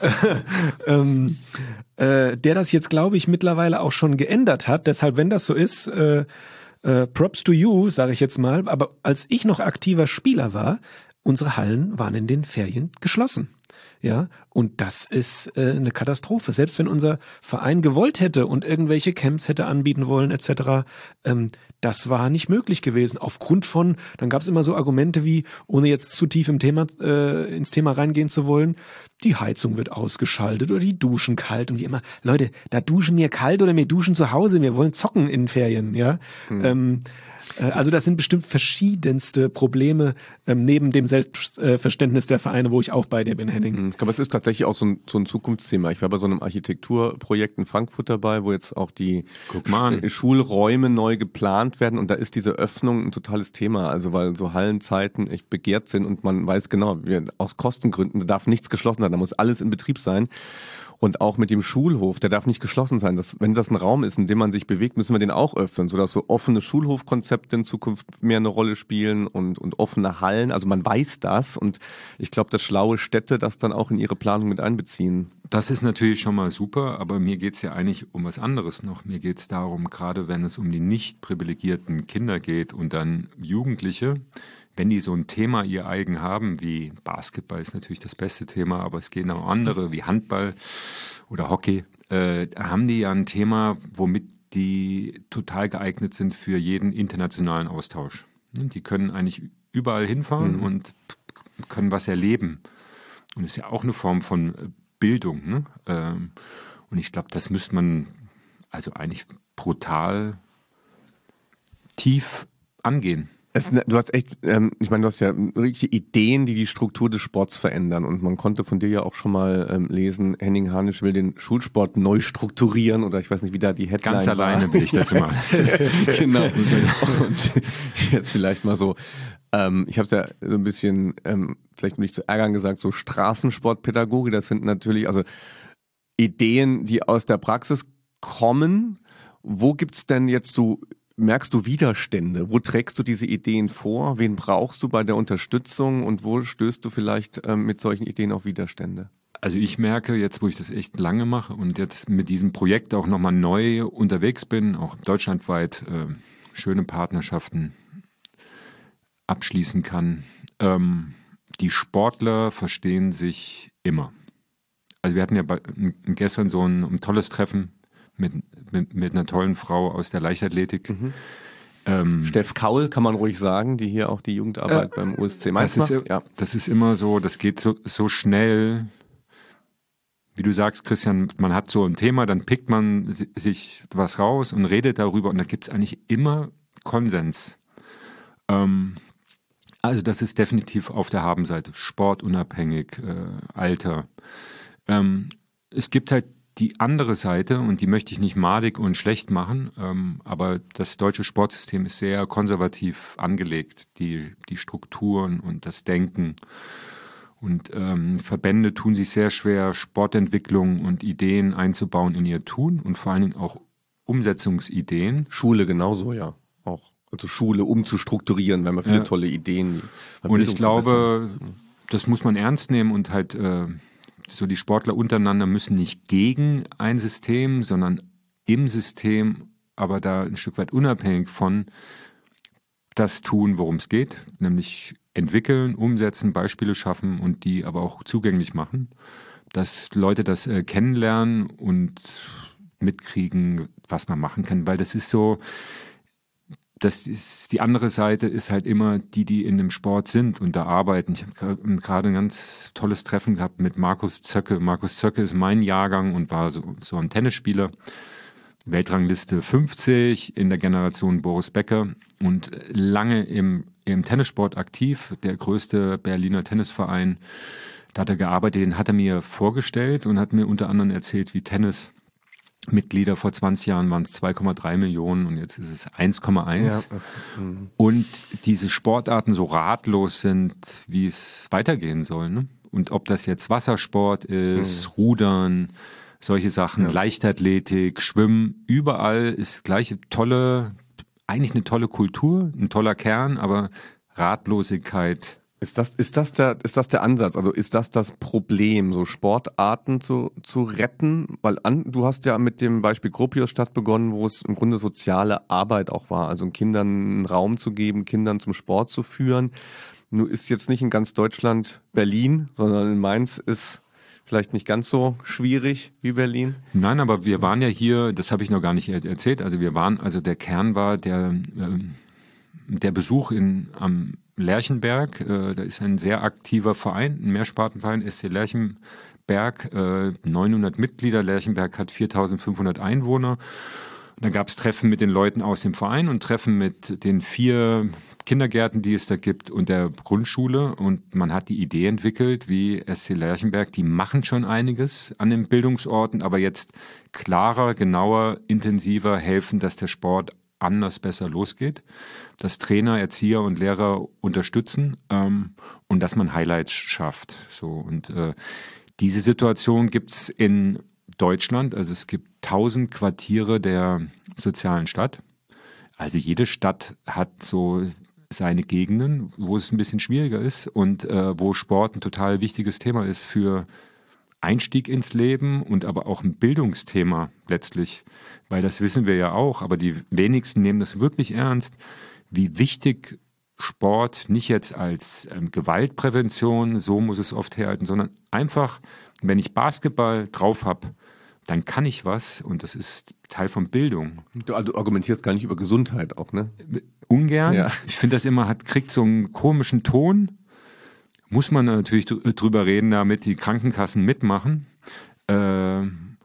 ähm, äh, der das jetzt, glaube ich, mittlerweile auch schon geändert hat. Deshalb, wenn das so ist, äh, Uh, props to you, sage ich jetzt mal. Aber als ich noch aktiver Spieler war, unsere Hallen waren in den Ferien geschlossen. Ja, und das ist äh, eine Katastrophe. Selbst wenn unser Verein gewollt hätte und irgendwelche Camps hätte anbieten wollen et cetera, ähm, das war nicht möglich gewesen. Aufgrund von, dann gab es immer so Argumente wie, ohne jetzt zu tief im Thema äh, ins Thema reingehen zu wollen, die Heizung wird ausgeschaltet oder die Duschen kalt. Und wie immer, Leute, da duschen wir kalt oder wir duschen zu Hause, wir wollen zocken in Ferien, ja. Mhm. Ähm, Also das sind bestimmt verschiedenste Probleme ähm, neben dem Selbstverständnis der Vereine, wo ich auch bei dir bin, Henning. Ich glaube, es ist tatsächlich auch so ein, so ein Zukunftsthema. Ich war bei so einem Architekturprojekt in Frankfurt dabei, wo jetzt auch die Sch- Schulräume neu geplant werden, und da ist diese Öffnung ein totales Thema. Also weil so Hallenzeiten echt begehrt sind und man weiß genau, wir, aus Kostengründen, da darf nichts geschlossen sein, da muss alles in Betrieb sein. Und auch mit dem Schulhof, der darf nicht geschlossen sein. Das, wenn das ein Raum ist, in dem man sich bewegt, müssen wir den auch öffnen, sodass so offene Schulhofkonzepte in Zukunft mehr eine Rolle spielen und, und offene Hallen. Also man weiß das, und ich glaube, dass schlaue Städte das dann auch in ihre Planung mit einbeziehen. Das ist natürlich schon mal super, aber mir geht es ja eigentlich um was anderes noch. Mir geht es darum, gerade wenn es um die nicht privilegierten Kinder geht und dann Jugendliche, wenn die so ein Thema ihr eigen haben, wie Basketball ist natürlich das beste Thema, aber es gehen auch andere wie Handball oder Hockey, äh, haben die ja ein Thema, womit die total geeignet sind für jeden internationalen Austausch. Die können eigentlich überall hinfahren mhm. und können was erleben. Und das ist ja auch eine Form von Bildung. Ne? Ähm, und ich glaube, das müsste man also eigentlich brutal tief angehen. Es, du hast echt, ähm, ich meine, du hast ja wirklich Ideen, die die Struktur des Sports verändern, und man konnte von dir ja auch schon mal ähm, lesen, Henning Harnisch will den Schulsport neu strukturieren, oder ich weiß nicht, wie da die Headline Ganz alleine war. bin ich das mal. Genau. Und jetzt vielleicht mal so, ähm, ich habe es ja so ein bisschen, ähm, vielleicht um dich zu ärgern gesagt, so Straßensportpädagogik, das sind natürlich also Ideen, die aus der Praxis kommen. Wo gibt's denn jetzt so merkst du Widerstände? Wo trägst du diese Ideen vor? Wen brauchst du bei der Unterstützung und wo stößt du vielleicht ähm, mit solchen Ideen auf Widerstände? Also ich merke jetzt, wo ich das echt lange mache und jetzt mit diesem Projekt auch nochmal neu unterwegs bin, auch deutschlandweit äh, schöne Partnerschaften abschließen kann. Ähm, die Sportler verstehen sich immer. Also wir hatten ja bei, gestern so ein, ein tolles Treffen mit, mit, mit einer tollen Frau aus der Leichtathletik. Mhm. Ähm, Steff Kaul, kann man ruhig sagen, die hier auch die Jugendarbeit äh, beim U S C Mainz das macht. Ist, ja. Das ist immer so, das geht so, so schnell. Wie du sagst, Christian, man hat so ein Thema, dann pickt man sich was raus und redet darüber und da gibt es eigentlich immer Konsens. Ähm, also das ist definitiv auf der Habenseite, sportunabhängig, äh, Alter. Ähm, es gibt halt die andere Seite und die möchte ich nicht madig und schlecht machen, ähm, aber das deutsche Sportsystem ist sehr konservativ angelegt, die, die Strukturen und das Denken. Und ähm, Verbände tun sich sehr schwer, Sportentwicklung und Ideen einzubauen in ihr Tun und vor allen Dingen auch Umsetzungsideen. Schule genauso, ja, auch. Also Schule umzustrukturieren, wenn man viele ja. tolle Ideen. Und ich glaube, das muss man ernst nehmen und halt äh, so die Sportler untereinander müssen nicht gegen ein System, sondern im System, aber da ein Stück weit unabhängig von das tun, worum es geht, nämlich entwickeln, umsetzen, Beispiele schaffen und die aber auch zugänglich machen, dass Leute das äh, kennenlernen und mitkriegen, was man machen kann, weil das ist so, das ist, die andere Seite ist halt immer die, die in dem Sport sind und da arbeiten. Ich habe gerade ein ganz tolles Treffen gehabt mit Markus Zöcke. Markus Zöcke ist mein Jahrgang und war so, so ein Tennisspieler. Weltrangliste fünfzig in der Generation Boris Becker und lange im, im Tennissport aktiv. Der größte Berliner Tennisverein, da hat er gearbeitet, den hat er mir vorgestellt und hat mir unter anderem erzählt, wie Tennis Mitglieder vor zwanzig Jahren waren es zwei Komma drei Millionen und jetzt ist es eins Komma eins. Ja, und diese Sportarten so ratlos sind, wie es weitergehen soll. Ne? Und ob das jetzt Wassersport ist, mhm. Rudern, solche Sachen, ja. Leichtathletik, Schwimmen, überall ist gleich tolle, eigentlich eine tolle Kultur, ein toller Kern, aber Ratlosigkeit. Ist das, ist das der, ist das der Ansatz? Also ist das das Problem, so Sportarten zu, zu retten? Weil an, du hast ja mit dem Beispiel Gropiusstadt begonnen, wo es im Grunde soziale Arbeit auch war. Also Kindern einen Raum zu geben, Kindern zum Sport zu führen. Nur ist jetzt nicht in ganz Deutschland Berlin, sondern in Mainz ist vielleicht nicht ganz so schwierig wie Berlin. Nein, aber wir waren ja hier, das habe ich noch gar nicht erzählt, also wir waren, also der Kern war der, äh, der Besuch in, am Lerchenberg, äh, da ist ein sehr aktiver Verein, ein Mehrspartenverein, S C Lerchenberg, äh, neunhundert Mitglieder, Lerchenberg hat viertausendfünfhundert Einwohner. Und da gab es Treffen mit den Leuten aus dem Verein und Treffen mit den vier Kindergärten, die es da gibt und der Grundschule und man hat die Idee entwickelt, wie S C Lerchenberg, die machen schon einiges an den Bildungsorten, aber jetzt klarer, genauer, intensiver helfen, dass der Sport anders, besser losgeht, dass Trainer, Erzieher und Lehrer unterstützen ähm, und dass man Highlights schafft. So und äh, diese Situation gibt's in Deutschland, also es gibt tausend Quartiere der sozialen Stadt. Also jede Stadt hat so seine Gegenden, wo es ein bisschen schwieriger ist und äh, wo Sport ein total wichtiges Thema ist für Einstieg ins Leben und aber auch ein Bildungsthema letztlich, weil das wissen wir ja auch, aber die wenigsten nehmen das wirklich ernst, wie wichtig Sport nicht jetzt als ähm, Gewaltprävention, so muss es oft herhalten, sondern einfach, wenn ich Basketball drauf habe, dann kann ich was und das ist Teil von Bildung. Du also argumentierst gar nicht über Gesundheit auch, ne? Ungern. Ja. Ich finde das immer, hat, kriegt so einen komischen Ton. Muss man natürlich drüber reden, damit die Krankenkassen mitmachen. Äh,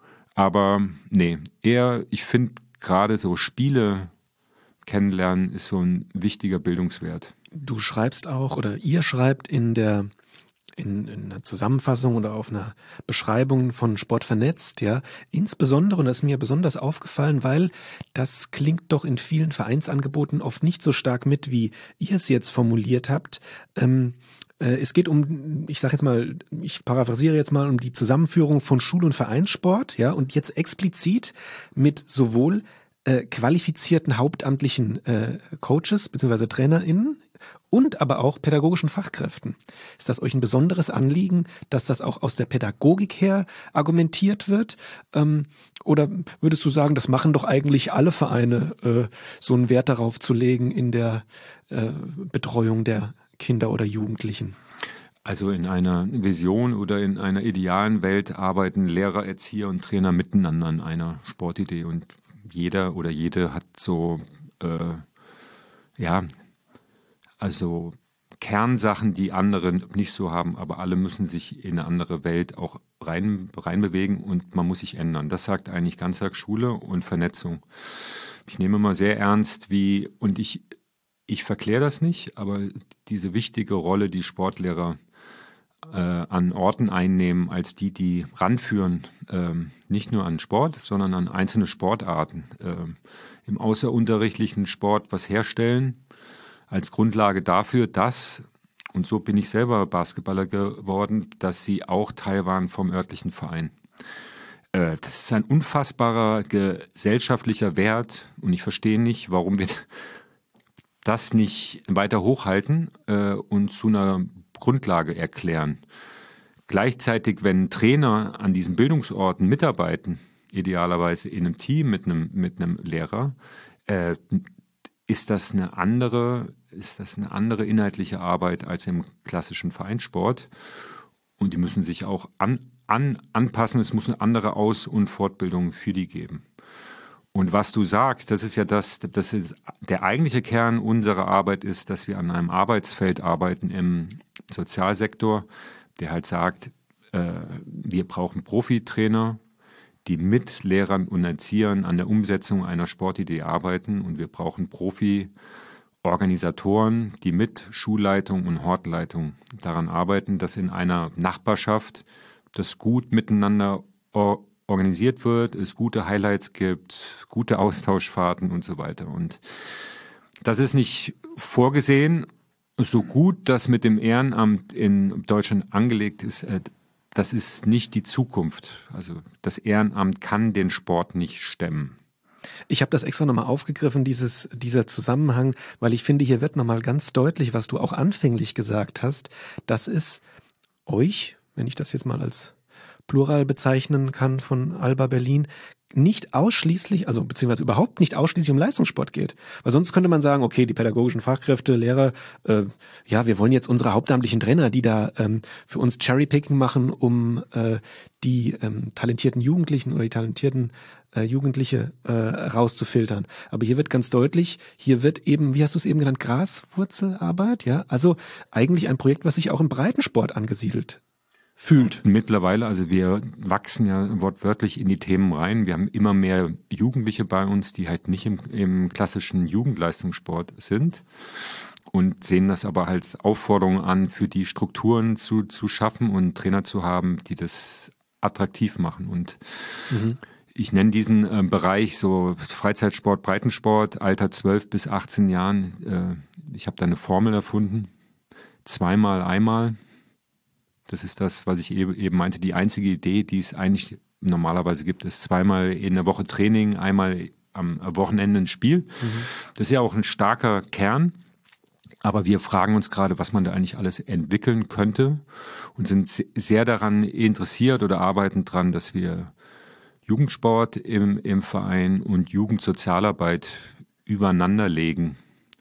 aber nee, eher, ich finde gerade so Spiele kennenlernen ist so ein wichtiger Bildungswert. Du schreibst auch, oder ihr schreibt in der In, in einer Zusammenfassung oder auf einer Beschreibung von Sport vernetzt, ja, insbesondere, und das ist mir besonders aufgefallen, weil das klingt doch in vielen Vereinsangeboten oft nicht so stark mit, wie ihr es jetzt formuliert habt. Ähm, äh, es geht um, ich sage jetzt mal, ich paraphrasiere jetzt mal, um die Zusammenführung von Schul- und Vereinssport, ja, und jetzt explizit mit sowohl äh, qualifizierten hauptamtlichen äh, Coaches bzw. TrainerInnen und aber auch pädagogischen Fachkräften. Ist das euch ein besonderes Anliegen, dass das auch aus der Pädagogik her argumentiert wird? Ähm, oder würdest du sagen, das machen doch eigentlich alle Vereine, äh, so einen Wert darauf zu legen in der äh, Betreuung der Kinder oder Jugendlichen? Also in einer Vision oder in einer idealen Welt arbeiten Lehrer, Erzieher und Trainer miteinander an einer Sportidee und jeder oder jede hat so, äh, ja, also Kernsachen, die andere nicht so haben, aber alle müssen sich in eine andere Welt auch rein, reinbewegen und man muss sich ändern. Das sagt eigentlich Ganztagsschule und Vernetzung. Ich nehme immer sehr ernst, wie, und ich, ich verkläre das nicht, aber diese wichtige Rolle, die Sportlehrer äh, an Orten einnehmen, als die, die ranführen, äh, nicht nur an Sport, sondern an einzelne Sportarten. Äh, im außerunterrichtlichen Sport was herstellen, als Grundlage dafür, dass, und so bin ich selber Basketballer geworden, dass sie auch Teil waren vom örtlichen Verein. Äh, das ist ein unfassbarer gesellschaftlicher Wert und ich verstehe nicht, warum wir das nicht weiter hochhalten äh, und zu einer Grundlage erklären. Gleichzeitig, wenn Trainer an diesen Bildungsorten mitarbeiten, idealerweise in einem Team mit einem, mit einem Lehrer, äh, ist das eine andere, ist das eine andere inhaltliche Arbeit als im klassischen Vereinssport. Und die müssen sich auch an, an, anpassen. Es muss eine andere Aus- und Fortbildung für die geben. Und was du sagst, das ist ja das, das ist der eigentliche Kern unserer Arbeit ist, dass wir an einem Arbeitsfeld arbeiten im Sozialsektor, der halt sagt, äh, wir brauchen Profitrainer, die mit Lehrern und Erziehern an der Umsetzung einer Sportidee arbeiten und wir brauchen Profi-Organisatoren, die mit Schulleitung und Hortleitung daran arbeiten, dass in einer Nachbarschaft das gut miteinander or- organisiert wird, es gute Highlights gibt, gute Austauschfahrten und so weiter. Und das ist nicht vorgesehen, so gut das mit dem Ehrenamt in Deutschland angelegt ist, äh, das ist nicht die Zukunft. Also das Ehrenamt kann den Sport nicht stemmen. Ich habe das extra nochmal aufgegriffen, dieses, dieser Zusammenhang, weil ich finde, hier wird nochmal ganz deutlich, was du auch anfänglich gesagt hast, dass es euch, wenn ich das jetzt mal als Plural bezeichnen kann von Alba Berlin, nicht ausschließlich, also beziehungsweise überhaupt nicht ausschließlich um Leistungssport geht. Weil sonst könnte man sagen, okay, die pädagogischen Fachkräfte, Lehrer, äh, ja, wir wollen jetzt unsere hauptamtlichen Trainer, die da ähm, für uns Cherrypicking machen, um äh, die ähm, talentierten Jugendlichen oder die talentierten äh, Jugendliche äh, rauszufiltern. Aber hier wird ganz deutlich, hier wird eben, wie hast du es eben genannt, Graswurzelarbeit, ja, also eigentlich ein Projekt, was sich auch im Breitensport angesiedelt fühlt. Mittlerweile, also wir wachsen ja wortwörtlich in die Themen rein. Wir haben immer mehr Jugendliche bei uns, die halt nicht im, im klassischen Jugendleistungssport sind und sehen das aber als Aufforderung an, für die Strukturen zu, zu schaffen und Trainer zu haben, die das attraktiv machen. Und mhm. ich nenne diesen äh, Bereich so Freizeitsport, Breitensport, Alter zwölf bis achtzehn Jahren. Äh, ich habe da eine Formel erfunden. Zweimal, einmal. Das ist das, was ich eben meinte. Die einzige Idee, die es eigentlich normalerweise gibt, ist zweimal in der Woche Training, einmal am Wochenende ein Spiel. Mhm. Das ist ja auch ein starker Kern. Aber wir fragen uns gerade, was man da eigentlich alles entwickeln könnte und sind sehr daran interessiert oder arbeiten dran, dass wir Jugendsport im, im Verein und Jugendsozialarbeit übereinander legen.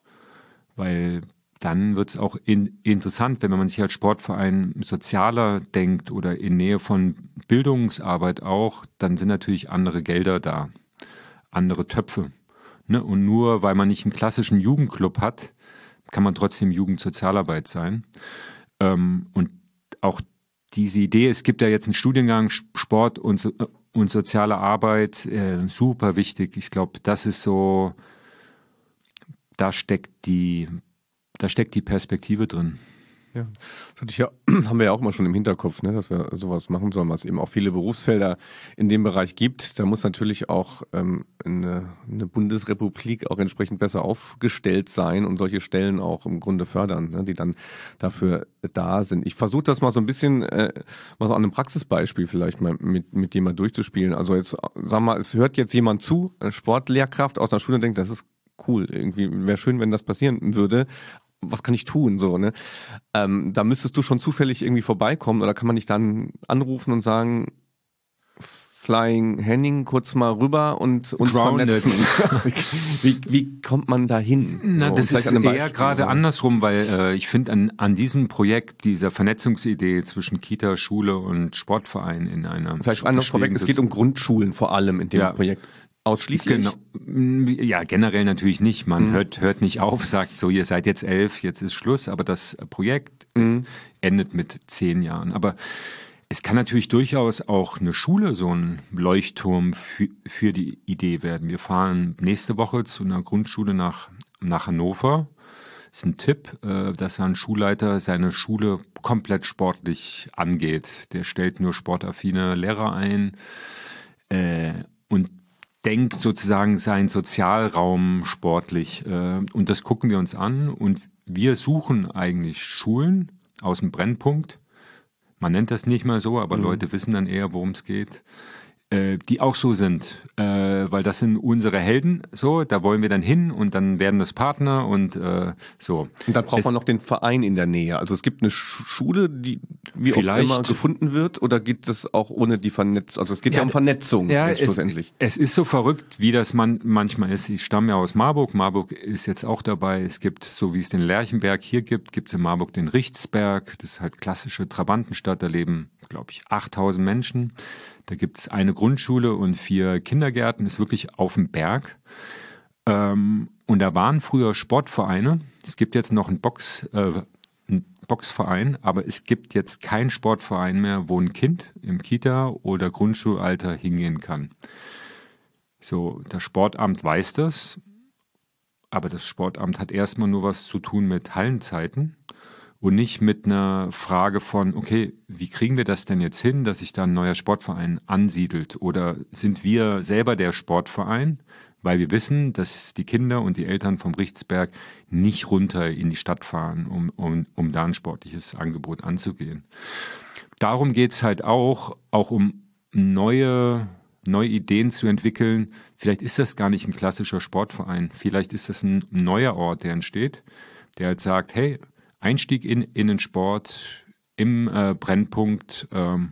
Weil dann wird es auch in, interessant, wenn man sich als Sportverein sozialer denkt oder in Nähe von Bildungsarbeit auch, dann sind natürlich andere Gelder da, andere Töpfe. Ne? Und nur weil man nicht einen klassischen Jugendclub hat, kann man trotzdem Jugendsozialarbeit sein. Ähm, und auch diese Idee, es gibt ja jetzt einen Studiengang Sport und, so, und soziale Arbeit, äh, super wichtig. Ich glaube, das ist so, da steckt die Da steckt die Perspektive drin. Ja, das hatte ich ja, haben wir ja auch mal schon im Hinterkopf, ne, dass wir sowas machen sollen, was eben auch viele Berufsfelder in dem Bereich gibt. Da muss natürlich auch ähm, eine, eine Bundesrepublik auch entsprechend besser aufgestellt sein und solche Stellen auch im Grunde fördern, ne, die dann dafür da sind. Ich versuche das mal so ein bisschen, äh, mal so an einem Praxisbeispiel vielleicht mal mit, mit dem mal durchzuspielen. Also jetzt, sag mal, es hört jetzt jemand zu, eine Sportlehrkraft aus der Schule, und denkt, das ist cool, irgendwie wäre schön, wenn das passieren würde. Was kann ich tun, so, ne? Ähm, da müsstest du schon zufällig irgendwie vorbeikommen, oder kann man dich dann anrufen und sagen, Flying Henning, kurz mal rüber und uns Grounded. vernetzen. wie, wie kommt man da hin? Na, so, das ist eher gerade so. andersrum, weil äh, ich finde an, an diesem Projekt, dieser Vernetzungsidee zwischen Kita, Schule und Sportverein in einer... Vielleicht noch vorweg, es geht um Grundschulen vor allem in dem ja. Projekt. Ausschließlich? Genau. Ja, generell natürlich nicht. Man mhm. hört, hört nicht auf, sagt so, ihr seid jetzt elf, jetzt ist Schluss. Aber das Projekt mhm. endet mit zehn Jahren. Aber es kann natürlich durchaus auch eine Schule so ein Leuchtturm für, für die Idee werden. Wir fahren nächste Woche zu einer Grundschule nach, nach Hannover. Das ist ein Tipp, dass ein Schulleiter seine Schule komplett sportlich angeht. Der stellt nur sportaffine Lehrer ein und denkt sozusagen seinen Sozialraum sportlich. Und das gucken wir uns an. Und wir suchen eigentlich Schulen aus dem Brennpunkt. Man nennt das nicht mal so, aber mhm. Leute wissen dann eher, worum es geht. Die auch so sind, äh, weil das sind unsere Helden, so, da wollen wir dann hin und dann werden das Partner und äh, so. Und dann braucht es, man noch den Verein in der Nähe. Also es gibt eine Schule, die wie auch immer gefunden wird, oder geht das auch ohne die Vernetzung? Also es geht ja, ja um Vernetzung ja, es, schlussendlich. Es ist so verrückt, wie das man manchmal ist. Ich stamme ja aus Marburg. Marburg ist jetzt auch dabei. Es gibt, so wie es den Lerchenberg hier gibt, gibt es in Marburg den Richtsberg. Das ist halt klassische Trabantenstadt. Da leben, glaube ich, achttausend Menschen. Da gibt es eine Grundschule und vier Kindergärten, ist wirklich auf dem Berg. Ähm, und da waren früher Sportvereine. Es gibt jetzt noch einen, Box, äh, einen Boxverein, aber es gibt jetzt keinen Sportverein mehr, wo ein Kind im Kita- oder Grundschulalter hingehen kann. So, das Sportamt weiß das, aber das Sportamt hat erstmal nur was zu tun mit Hallenzeiten. Und nicht mit einer Frage von, okay, wie kriegen wir das denn jetzt hin, dass sich da ein neuer Sportverein ansiedelt? Oder sind wir selber der Sportverein, weil wir wissen, dass die Kinder und die Eltern vom Richtsberg nicht runter in die Stadt fahren, um, um, um da ein sportliches Angebot anzugehen. Darum geht's halt auch, auch um neue, neue Ideen zu entwickeln. Vielleicht ist das gar nicht ein klassischer Sportverein. Vielleicht ist das ein neuer Ort, der entsteht, der halt sagt, hey, Einstieg in, in den Sport im äh, Brennpunkt, ähm,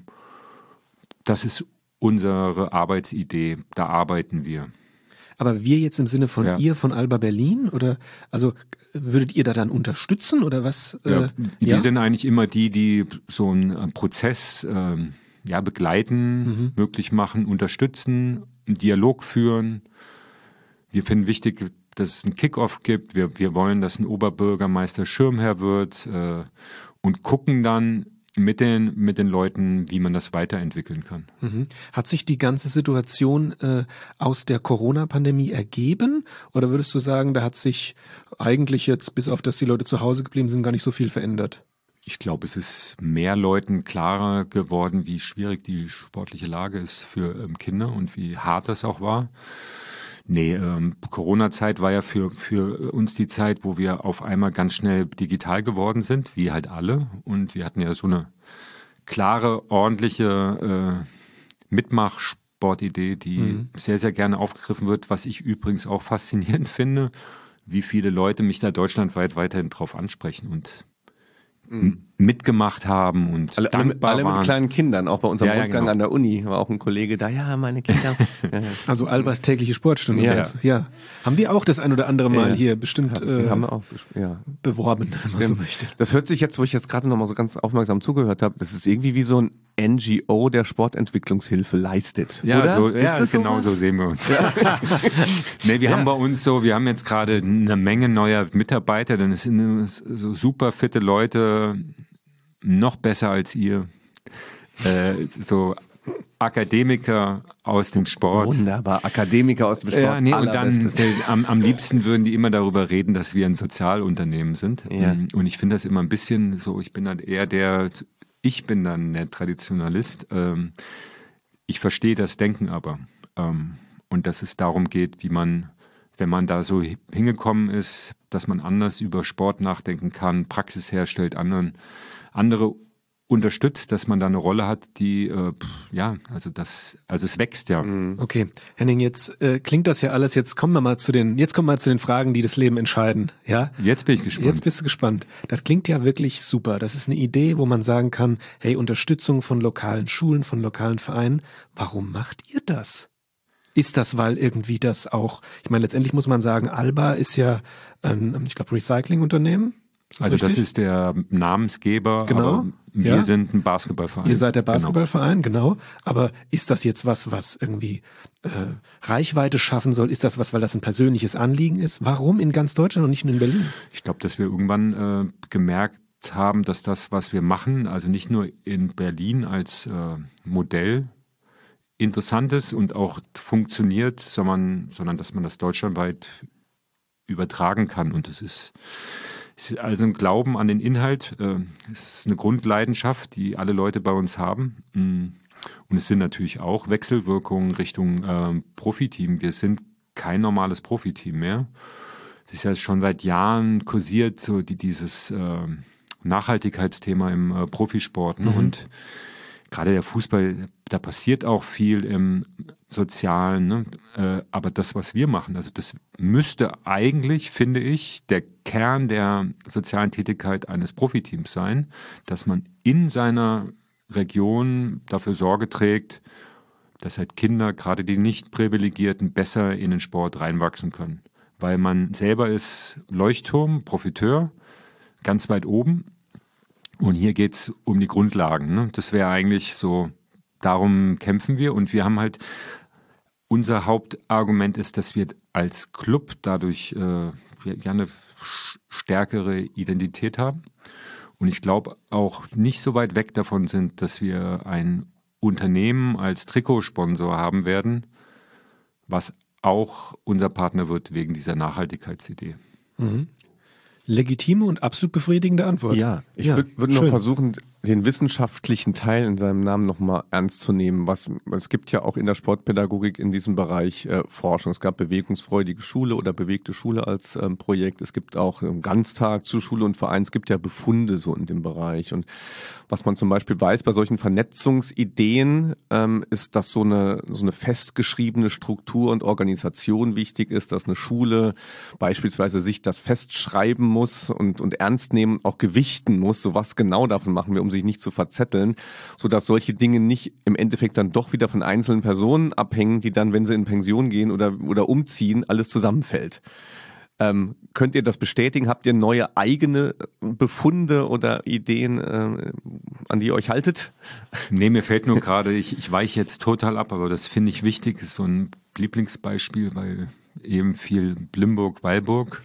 das ist unsere Arbeitsidee, da arbeiten wir. Aber wir jetzt im Sinne von ja. ihr, von Alba Berlin, oder also würdet ihr da dann unterstützen oder was? Ja, äh, wir ja? sind eigentlich immer die, die so einen Prozess ähm, ja, begleiten, mhm. möglich machen, unterstützen, einen Dialog führen. Wir finden wichtig, dass es einen Kick-Off gibt. Wir, wir wollen, dass ein Oberbürgermeister Schirmherr wird äh, und gucken dann mit den, mit den Leuten, wie man das weiterentwickeln kann. Mhm. Hat sich die ganze Situation äh, aus der Corona-Pandemie ergeben? Oder würdest du sagen, da hat sich eigentlich jetzt, bis auf dass die Leute zu Hause geblieben sind, gar nicht so viel verändert? Ich glaube, es ist mehr Leuten klarer geworden, wie schwierig die sportliche Lage ist für ähm, Kinder und wie hart das auch war. Nee, ähm, Corona-Zeit war ja für, für uns die Zeit, wo wir auf einmal ganz schnell digital geworden sind, wie halt alle. Und wir hatten ja so eine klare, ordentliche äh, Mitmachsportidee, die mhm. sehr, sehr gerne aufgegriffen wird, was ich übrigens auch faszinierend finde, wie viele Leute mich da deutschlandweit weiterhin drauf ansprechen und mhm. mitgemacht haben und alle, dankbar alle waren. Alle mit kleinen Kindern, auch bei unserem ja, ja, Rundgang genau. an der Uni war auch ein Kollege da, ja, meine Kinder. Also Albas tägliche Sportstunde. Ja. Also, ja. Haben wir auch das ein oder andere Mal ja. hier bestimmt ja, äh, haben wir auch, ja. beworben, wenn man so möchte. Das hört sich jetzt, wo ich jetzt gerade noch mal so ganz aufmerksam zugehört habe, das ist irgendwie wie so ein N G O, der Sportentwicklungshilfe leistet, ja, oder? So, ja, ist das genau sowas? So sehen wir uns. Ja. nee, wir ja. haben bei uns so, wir haben jetzt gerade eine Menge neuer Mitarbeiter, dann sind so super fitte Leute, noch besser als ihr. Äh, so Akademiker aus dem Sport. Wunderbar, Akademiker aus dem Sport. Ja, nee, und dann der, am, am liebsten würden die immer darüber reden, dass wir ein Sozialunternehmen sind. Ja. Und ich finde das immer ein bisschen so, ich bin dann eher der, ich bin dann der Traditionalist. Ich verstehe das Denken aber. Und dass es darum geht, wie man, wenn man da so hingekommen ist, dass man anders über Sport nachdenken kann, Praxis herstellt, anderen, andere unterstützt, dass man da eine Rolle hat, die, äh, ja, also das, also es wächst ja. Okay, Henning, jetzt äh, klingt das ja alles, jetzt kommen wir mal zu den, jetzt kommen wir mal zu den Fragen, die das Leben entscheiden, ja? Jetzt bin ich gespannt. Jetzt bist du gespannt. Das klingt ja wirklich super. Das ist eine Idee, wo man sagen kann, hey, Unterstützung von lokalen Schulen, von lokalen Vereinen. Warum macht ihr das? Ist das, weil irgendwie das auch, ich meine, letztendlich muss man sagen, Alba ist ja ein, ich glaube, Recyclingunternehmen. Das also richtig? Das ist der Namensgeber, genau. aber wir ja. sind ein Basketballverein. Ihr seid der Basketballverein, genau. genau. Aber ist das jetzt was, was irgendwie äh, Reichweite schaffen soll? Ist das was, weil das ein persönliches Anliegen ist? Warum in ganz Deutschland und nicht nur in Berlin? Ich glaube, dass wir irgendwann äh, gemerkt haben, dass das, was wir machen, also nicht nur in Berlin als äh, Modell interessant ist und auch funktioniert, sondern, sondern dass man das deutschlandweit übertragen kann. Und es ist Es ist also ein Glauben an den Inhalt. Es ist eine Grundleidenschaft, die alle Leute bei uns haben. Und es sind natürlich auch Wechselwirkungen Richtung äh, Profiteam. Wir sind kein normales Profiteam mehr. Das ist ja schon seit Jahren kursiert, so die, dieses äh, Nachhaltigkeitsthema im äh, Profisport. Ne? Mhm. Und gerade der Fußball, da passiert auch viel im Sozialen, ne? äh, aber das, was wir machen, also das müsste eigentlich, finde ich, der Kern der sozialen Tätigkeit eines Profiteams sein, dass man in seiner Region dafür Sorge trägt, dass halt Kinder, gerade die Nicht-Privilegierten, besser in den Sport reinwachsen können. Weil man selber ist Leuchtturm, Profiteur, ganz weit oben. Und hier geht's um die Grundlagen. Ne? Das wäre eigentlich so, darum kämpfen wir. Und wir haben halt, unser Hauptargument ist, dass wir als Club dadurch äh, ja eine stärkere Identität haben. Und ich glaube auch nicht so weit weg davon sind, dass wir ein Unternehmen als Trikotsponsor haben werden, was auch unser Partner wird wegen dieser Nachhaltigkeitsidee. Mhm. Legitime und absolut befriedigende Antwort. Ja, ich ja, würde würd noch versuchen, den wissenschaftlichen Teil in seinem Namen nochmal ernst zu nehmen. Was, es gibt ja auch in der Sportpädagogik in diesem Bereich äh, Forschung. Es gab bewegungsfreudige Schule oder bewegte Schule als ähm, Projekt. Es gibt auch ähm, Ganztag zu Schule und Verein. Es gibt ja Befunde so in dem Bereich. Und was man zum Beispiel weiß bei solchen Vernetzungsideen, ähm, ist, dass so eine, so eine festgeschriebene Struktur und Organisation wichtig ist, dass eine Schule beispielsweise sich das festschreiben muss und, und ernst nehmen, auch gewichten muss. So was genau davon machen wir, um sich nicht zu verzetteln, sodass solche Dinge nicht im Endeffekt dann doch wieder von einzelnen Personen abhängen, die dann, wenn sie in Pension gehen oder, oder umziehen, alles zusammenfällt. Ähm, könnt ihr das bestätigen? Habt ihr neue eigene Befunde oder Ideen, äh, an die ihr euch haltet? Nee, mir fällt nur gerade, ich, ich weiche jetzt total ab, aber das finde ich wichtig, ist so ein Lieblingsbeispiel, weil eben viel Blimburg, Weilburg.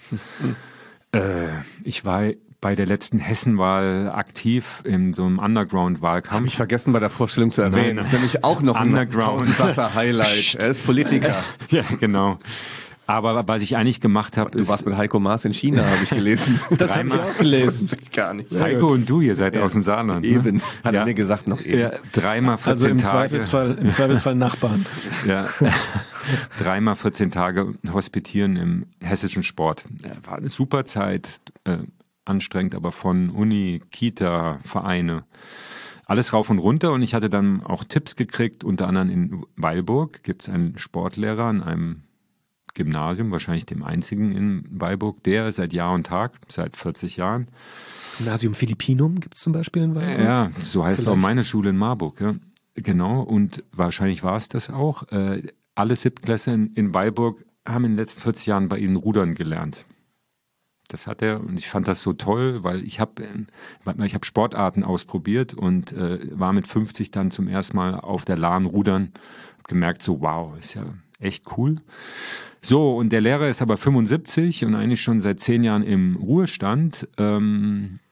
äh, ich war bei der letzten Hessenwahl aktiv in so einem Underground-Wahlkampf. Habe ich vergessen bei der Vorstellung zu erwähnen. Nein, nein. Das ist nämlich auch noch ein Tausendsasser-Highlight. Er ist Politiker. Ja, genau. Aber was ich eigentlich gemacht habe, ist... Du warst mit Heiko Maas in China, habe ich gelesen. Das habe ich auch gelesen. Das ich gar nicht. Heiko und du, ihr seid ja aus dem Saarland. Eben, ne? hat ja. er mir gesagt noch eben. Ja, dreimal vierzehn also im Tage. Zweifelsfall, im Zweifelsfall Nachbarn. Ja, dreimal vierzehn Tage hospitieren im hessischen Sport. War eine super Zeit, äh, anstrengend, aber von Uni, Kita, Vereine, alles rauf und runter. Und ich hatte dann auch Tipps gekriegt, unter anderem in Weilburg gibt es einen Sportlehrer an einem Gymnasium, wahrscheinlich dem einzigen in Weilburg, der seit Jahr und Tag, seit vierzig Jahren. Gymnasium Philippinum gibt es zum Beispiel in Weilburg? Ja, so heißt Vielleicht. auch meine Schule in Marburg. Ja. Genau, und wahrscheinlich war es das auch. Äh, alle Siebtklässler in, in Weilburg haben in den letzten vierzig Jahren bei ihnen rudern gelernt. Das hat er, und ich fand das so toll, weil ich habe ich hab Sportarten ausprobiert und äh, war mit fünfzig dann zum ersten Mal auf der Lahn rudern. Hab gemerkt so, wow, ist ja echt cool. So, und der Lehrer ist aber fünfundsiebzig und eigentlich schon seit zehn Jahren im Ruhestand. Ähm,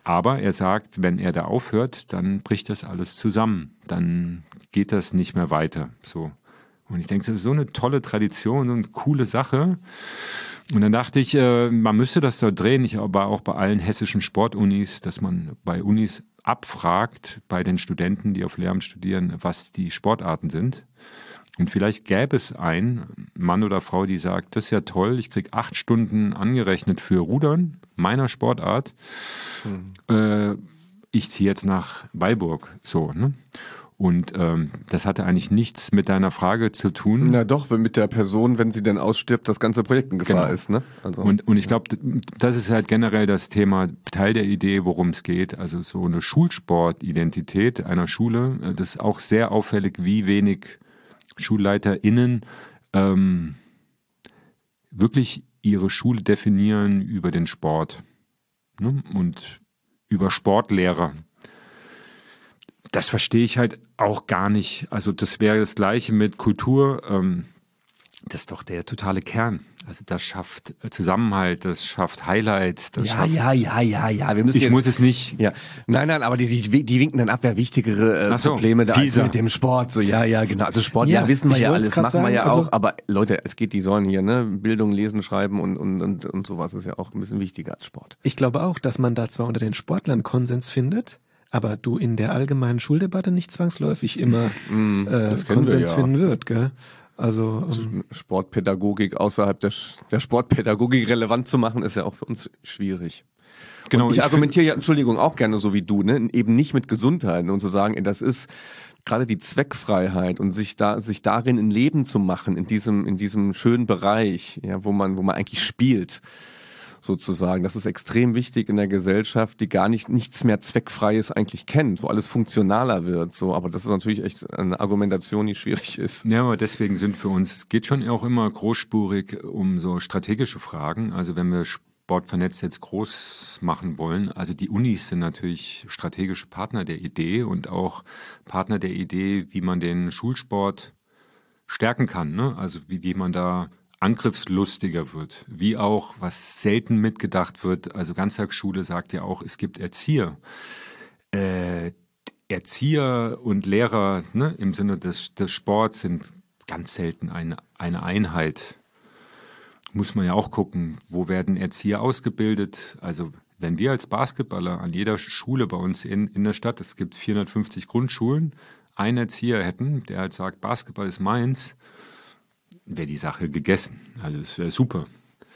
Aber er sagt, wenn er da aufhört, dann bricht das alles zusammen. Dann geht das nicht mehr weiter. So. Und ich denke, das ist so eine tolle Tradition und coole Sache. Und dann dachte ich, äh, man müsste das da drehen. Ich aber auch bei allen hessischen Sportunis, dass man bei Unis abfragt, bei den Studenten, die auf Lehramt studieren, was die Sportarten sind. Und vielleicht gäbe es einen Mann oder Frau, die sagt, das ist ja toll, ich kriege acht Stunden angerechnet für Rudern, meiner Sportart. Mhm. Äh, ich ziehe jetzt nach Weilburg. So, ne? Und ähm, das hatte eigentlich nichts mit deiner Frage zu tun. Na doch, wenn mit der Person, wenn sie denn ausstirbt, das ganze Projekt in Gefahr genau. ist. Ne? Also, und, und ich glaube, das ist halt generell das Thema, Teil der Idee, worum es geht. Also so eine Schulsportidentität einer Schule. Das ist auch sehr auffällig, wie wenig SchulleiterInnen ähm, wirklich ihre Schule definieren über den Sport, ne? Und über Sportlehrer. Das verstehe ich halt auch gar nicht. Also das wäre das Gleiche mit Kultur. Ähm, das ist doch der totale Kern. Also das schafft Zusammenhalt, das schafft Highlights. Das ja, schafft ja, ja, ja, ja. Wir müssen ich jetzt, muss es nicht. Ja, nein, nein, aber die, die, die winken dann ab, wer wichtigere äh, so, Probleme da Pisa. als mit dem Sport. So, ja, ja, genau. Also Sport, ja, Ja, wissen wir ich ja wollt's alles, grad machen sagen, wir ja also- auch. Aber Leute, es geht, die sollen hier, ne, Bildung, Lesen, Schreiben und und und und sowas ist ja auch ein bisschen wichtiger als Sport. Ich glaube auch, dass man da zwar unter den Sportlern Konsens findet, aber du in der allgemeinen Schuldebatte nicht zwangsläufig immer äh, das kennen wir Konsens ja. finden wird, gell? Also ähm, Sportpädagogik außerhalb der, der Sportpädagogik relevant zu machen, ist ja auch für uns schwierig. Genau, Und ich ich argumentiere ja, Entschuldigung, auch gerne so wie du, ne, eben nicht mit Gesundheit und zu sagen, ey, das ist gerade die Zweckfreiheit und sich da, sich darin ein Leben zu machen, in diesem, in diesem schönen Bereich, ja, wo man, wo man eigentlich spielt, sozusagen. Das ist extrem wichtig in der Gesellschaft, die gar nicht, nichts mehr Zweckfreies eigentlich kennt, wo alles funktionaler wird, so. Aber das ist natürlich echt eine Argumentation, die schwierig ist. Ja, aber deswegen sind für uns, es geht schon auch immer großspurig um so strategische Fragen. Also wenn wir Sportvernetzt jetzt groß machen wollen, also die Unis sind natürlich strategische Partner der Idee und auch Partner der Idee, wie man den Schulsport stärken kann, ne? Also wie, wie man da angriffslustiger wird, wie auch, was selten mitgedacht wird, also Ganztagsschule sagt ja auch, es gibt Erzieher. Äh, Erzieher und Lehrer, ne, im Sinne des, des Sports sind ganz selten eine, eine Einheit. Muss man ja auch gucken, wo werden Erzieher ausgebildet. Also wenn wir als Basketballer an jeder Schule bei uns in, in der Stadt, es gibt vierhundertfünfzig Grundschulen, einen Erzieher hätten, der halt sagt, Basketball ist meins, wäre die Sache gegessen. Also das wäre super.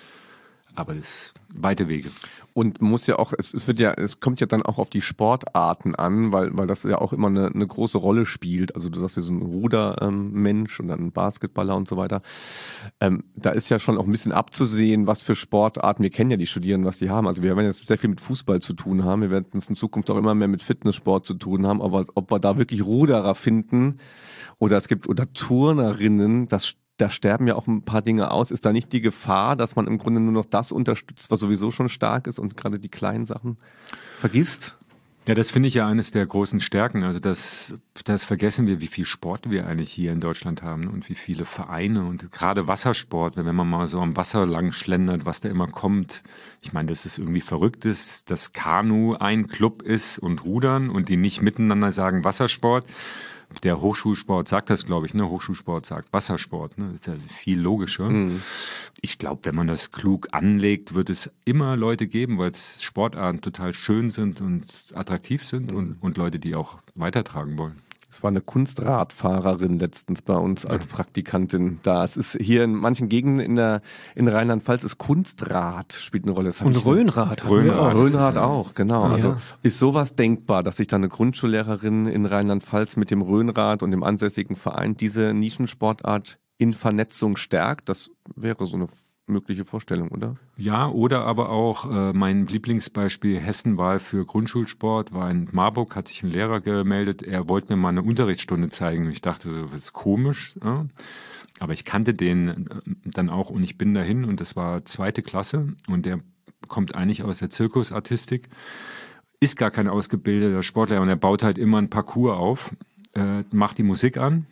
Aber das weite Wege. Und muss ja auch, es, es wird ja, es kommt ja dann auch auf die Sportarten an, weil, weil das ja auch immer eine, eine große Rolle spielt. Also du sagst ja so ein Rudermensch ähm, und dann ein Basketballer und so weiter. Ähm, da ist ja schon auch ein bisschen abzusehen, was für Sportarten, wir kennen ja die Studierenden, was die haben. Also wir werden jetzt sehr viel mit Fußball zu tun haben. Wir werden es in Zukunft auch immer mehr mit Fitnesssport zu tun haben. Aber ob wir da wirklich Ruderer finden oder es gibt, oder Turnerinnen, das da sterben ja auch ein paar Dinge aus. Ist da nicht die Gefahr, dass man im Grunde nur noch das unterstützt, was sowieso schon stark ist und gerade die kleinen Sachen vergisst? Ja, das finde ich ja eines der großen Stärken. Also das, das vergessen wir, wie viel Sport wir eigentlich hier in Deutschland haben und wie viele Vereine und gerade Wassersport, wenn man mal so am Wasser lang schlendert, was da immer kommt. Ich meine, das ist irgendwie verrückt ist, dass Kanu ein Club ist und Rudern und die nicht miteinander sagen Wassersport. Der Hochschulsport sagt das, glaube ich, ne? Hochschulsport sagt Wassersport, ne? Das ist ja viel logischer. Mhm. Ich glaube, wenn man das klug anlegt, wird es immer Leute geben, weil es Sportarten total schön sind und attraktiv sind mhm. und, und Leute, die auch weitertragen wollen. Es war eine Kunstradfahrerin letztens bei uns als Praktikantin da. Es ist hier in manchen Gegenden in der in Rheinland-Pfalz ist Kunstrad spielt eine Rolle. Das und Rhönrad. Rhönrad, Rhönrad auch, genau. Ja. Also ist sowas denkbar, dass sich da eine Grundschullehrerin in Rheinland-Pfalz mit dem Rhönrad und dem ansässigen Verein diese Nischensportart in Vernetzung stärkt? Das wäre so eine mögliche Vorstellung, oder? Ja, oder aber auch äh, mein Lieblingsbeispiel Hessenwahl für Grundschulsport war in Marburg, hat sich ein Lehrer gemeldet, er wollte mir mal eine Unterrichtsstunde zeigen. Ich dachte, das ist komisch, ja? Aber ich kannte den dann auch und ich bin dahin und das war zweite Klasse und der kommt eigentlich aus der Zirkusartistik, ist gar kein ausgebildeter Sportler und er baut halt immer ein Parcours auf, äh, macht die Musik an,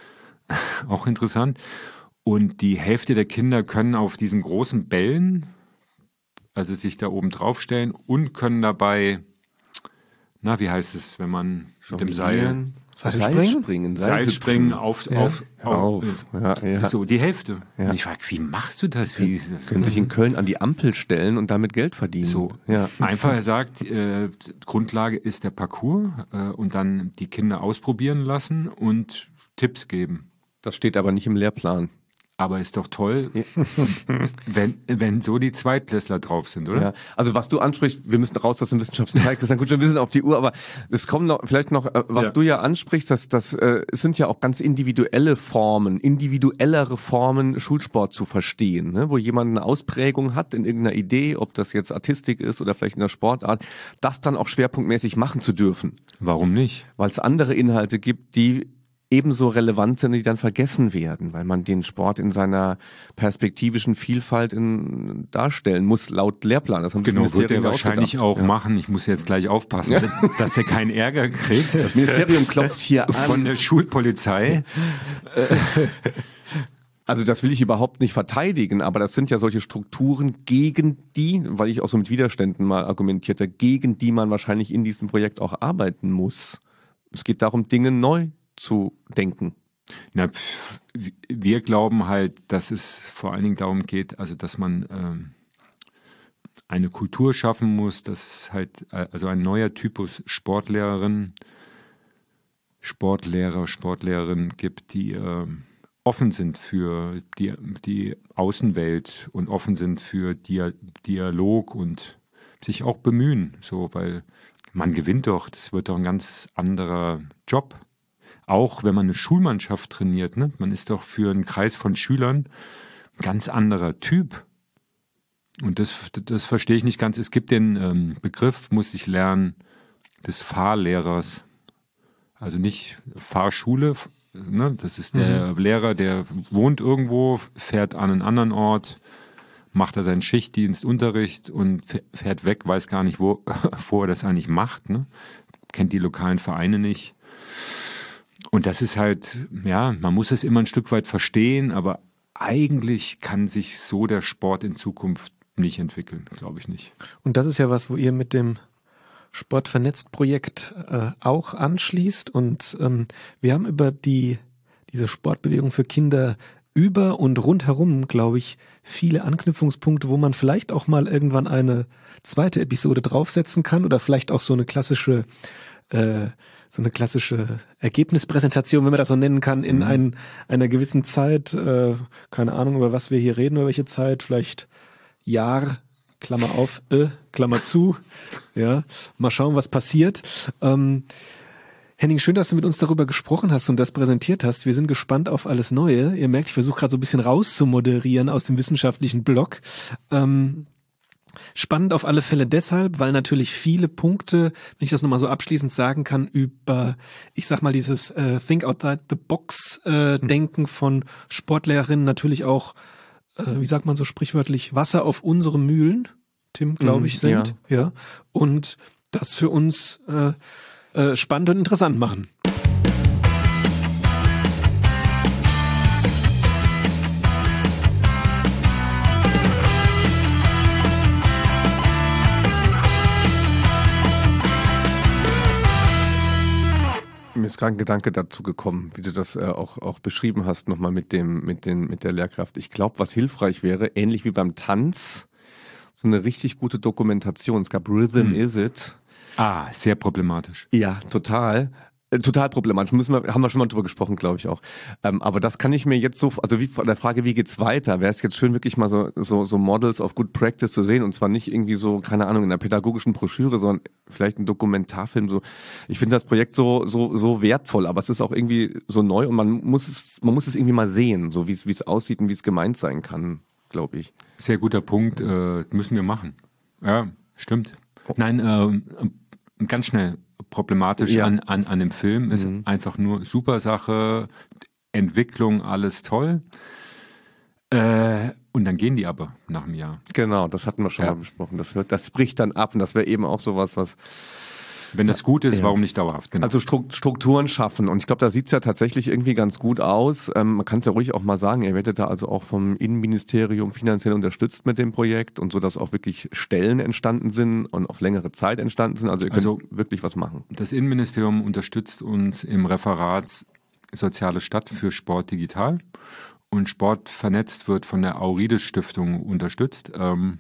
auch interessant. Und die Hälfte der Kinder können auf diesen großen Bällen, also sich da oben draufstellen und können dabei na, wie heißt es, wenn man mit dem Seil... Seilspringen? Seilspringen, Seilspringen auf, ja. auf, auf, auf. Ja, ja. So, die Hälfte. Ja. Und ich frage, wie machst du das? Wie, können sich in Köln an die Ampel stellen und damit Geld verdienen. So, ja. Einfach, er sagt, äh, Grundlage ist der Parcours äh, und dann die Kinder ausprobieren lassen und Tipps geben. Das steht aber nicht im Lehrplan. Aber ist doch toll, wenn, wenn so die Zweitklässler drauf sind, oder? Ja, also was du ansprichst, wir müssen raus aus dem wissenschaftlichen Teil, Christian, gut, wir sind auf die Uhr, aber es kommt noch, vielleicht noch, äh, was ja. du ja ansprichst, dass das äh, es sind ja auch ganz individuelle Formen, individuellere Formen, Schulsport zu verstehen, ne? Wo jemand eine Ausprägung hat in irgendeiner Idee, ob das jetzt Artistik ist oder vielleicht in der Sportart, das dann auch schwerpunktmäßig machen zu dürfen. Warum nicht? Weil es andere Inhalte gibt, die ebenso relevant sind, die dann vergessen werden, weil man den Sport in seiner perspektivischen Vielfalt in, darstellen muss, laut Lehrplan. Das haben genau, wird er wahrscheinlich auch ja. machen. Ich muss jetzt gleich aufpassen, ja. dass er keinen Ärger kriegt. Das Ministerium klopft hier an. Von der Schulpolizei. Also das will ich überhaupt nicht verteidigen, aber das sind ja solche Strukturen, gegen die, weil ich auch so mit Widerständen mal argumentierte, gegen die man wahrscheinlich in diesem Projekt auch arbeiten muss. Es geht darum, Dinge neu zu denken. Na, pf, wir glauben halt, dass es vor allen Dingen darum geht, also dass man ähm, eine Kultur schaffen muss, dass es halt also ein neuer Typus Sportlehrerin, Sportlehrer, Sportlehrerin gibt, die äh, offen sind für die, die Außenwelt und offen sind für Dia- Dialog und sich auch bemühen, so, weil man gewinnt doch, das wird doch ein ganz anderer Job. Auch wenn man eine Schulmannschaft trainiert, ne? Man ist doch für einen Kreis von Schülern ein ganz anderer Typ. Und das, das verstehe ich nicht ganz. Es gibt den ähm, Begriff, muss ich lernen, des Fahrlehrers. Also nicht Fahrschule, ne? Das ist der mhm. Lehrer, der wohnt irgendwo, fährt an einen anderen Ort, macht da seinen Schichtdienst, Unterricht und fährt weg, weiß gar nicht, wo, wo er das eigentlich macht, ne? Kennt die lokalen Vereine nicht. Und das ist halt, ja, man muss es immer ein Stück weit verstehen, aber eigentlich kann sich so der Sport in Zukunft nicht entwickeln, glaube ich nicht. Und das ist ja was, wo ihr mit dem Sportvernetzt-Projekt äh, auch anschließt. Und ähm, wir haben über die diese Sportbewegung für Kinder über und rundherum, glaube ich, viele Anknüpfungspunkte, wo man vielleicht auch mal irgendwann eine zweite Episode draufsetzen kann oder vielleicht auch so eine klassische äh, so eine klassische Ergebnispräsentation, wenn man das so nennen kann, in mhm. ein, einer gewissen Zeit, äh, keine Ahnung, über was wir hier reden, über welche Zeit, vielleicht Jahr, Klammer auf, äh, Klammer zu, ja, mal schauen, was passiert. Ähm, Henning, schön, dass du mit uns darüber gesprochen hast und das präsentiert hast. Wir sind gespannt auf alles Neue. Ihr merkt, ich versuche gerade so ein bisschen rauszumoderieren aus dem wissenschaftlichen Block. Ähm, Spannend auf alle Fälle deshalb, weil natürlich viele Punkte, wenn ich das nochmal so abschließend sagen kann, über, ich sag mal, dieses äh, Think Outside the Box äh, Denken von Sportlehrerinnen natürlich auch, äh, wie sagt man so sprichwörtlich, Wasser auf unsere Mühlen, Tim, glaube ich, sind. Ja. ja. Und das für uns äh, äh, spannend und interessant machen. Mir ist gerade ein Gedanke dazu gekommen, wie du das äh, auch, auch beschrieben hast, nochmal mit dem, mit den, mit der Lehrkraft. Ich glaube, was hilfreich wäre, ähnlich wie beim Tanz, so eine richtig gute Dokumentation. Es gab Rhythm hm. Is It. Ah, sehr problematisch. Ja, total. Äh, total problematisch. Müssen wir, haben wir schon mal drüber gesprochen, glaube ich auch. Ähm, aber das kann ich mir jetzt so, also wie von der Frage, wie geht's weiter, wäre es jetzt schön, wirklich mal so, so, so Models of Good Practice zu sehen und zwar nicht irgendwie so, keine Ahnung, in einer pädagogischen Broschüre, sondern vielleicht ein Dokumentarfilm. So, ich finde das Projekt so, so, so wertvoll, aber es ist auch irgendwie so neu und man muss es, man muss es irgendwie mal sehen, so wie es, wie es aussieht und wie es gemeint sein kann, glaube ich. Sehr guter Punkt, äh, müssen wir machen. Ja, stimmt. Nein, äh, ganz schnell. Problematisch ja. an, an, an dem Film ist mhm. einfach nur super Sache, Entwicklung, alles toll. Äh, und dann gehen die aber nach einem Jahr. Genau, das hatten wir schon ja. mal besprochen. Das, wird, das bricht dann ab und das wäre eben auch sowas, was Wenn das gut ist, Ja. warum nicht dauerhaft? Genau. Also Strukturen schaffen. Und ich glaube, da sieht es ja tatsächlich irgendwie ganz gut aus. Ähm, man kann es ja ruhig auch mal sagen, ihr werdet da also auch vom Innenministerium finanziell unterstützt mit dem Projekt und so, dass auch wirklich Stellen entstanden sind und auf längere Zeit entstanden sind. Also ihr könnt Also, wirklich was machen. Das Innenministerium unterstützt uns im Referat Soziale Stadt für Sport digital. Und Sport vernetzt wird von der Aurides Stiftung unterstützt. Ähm,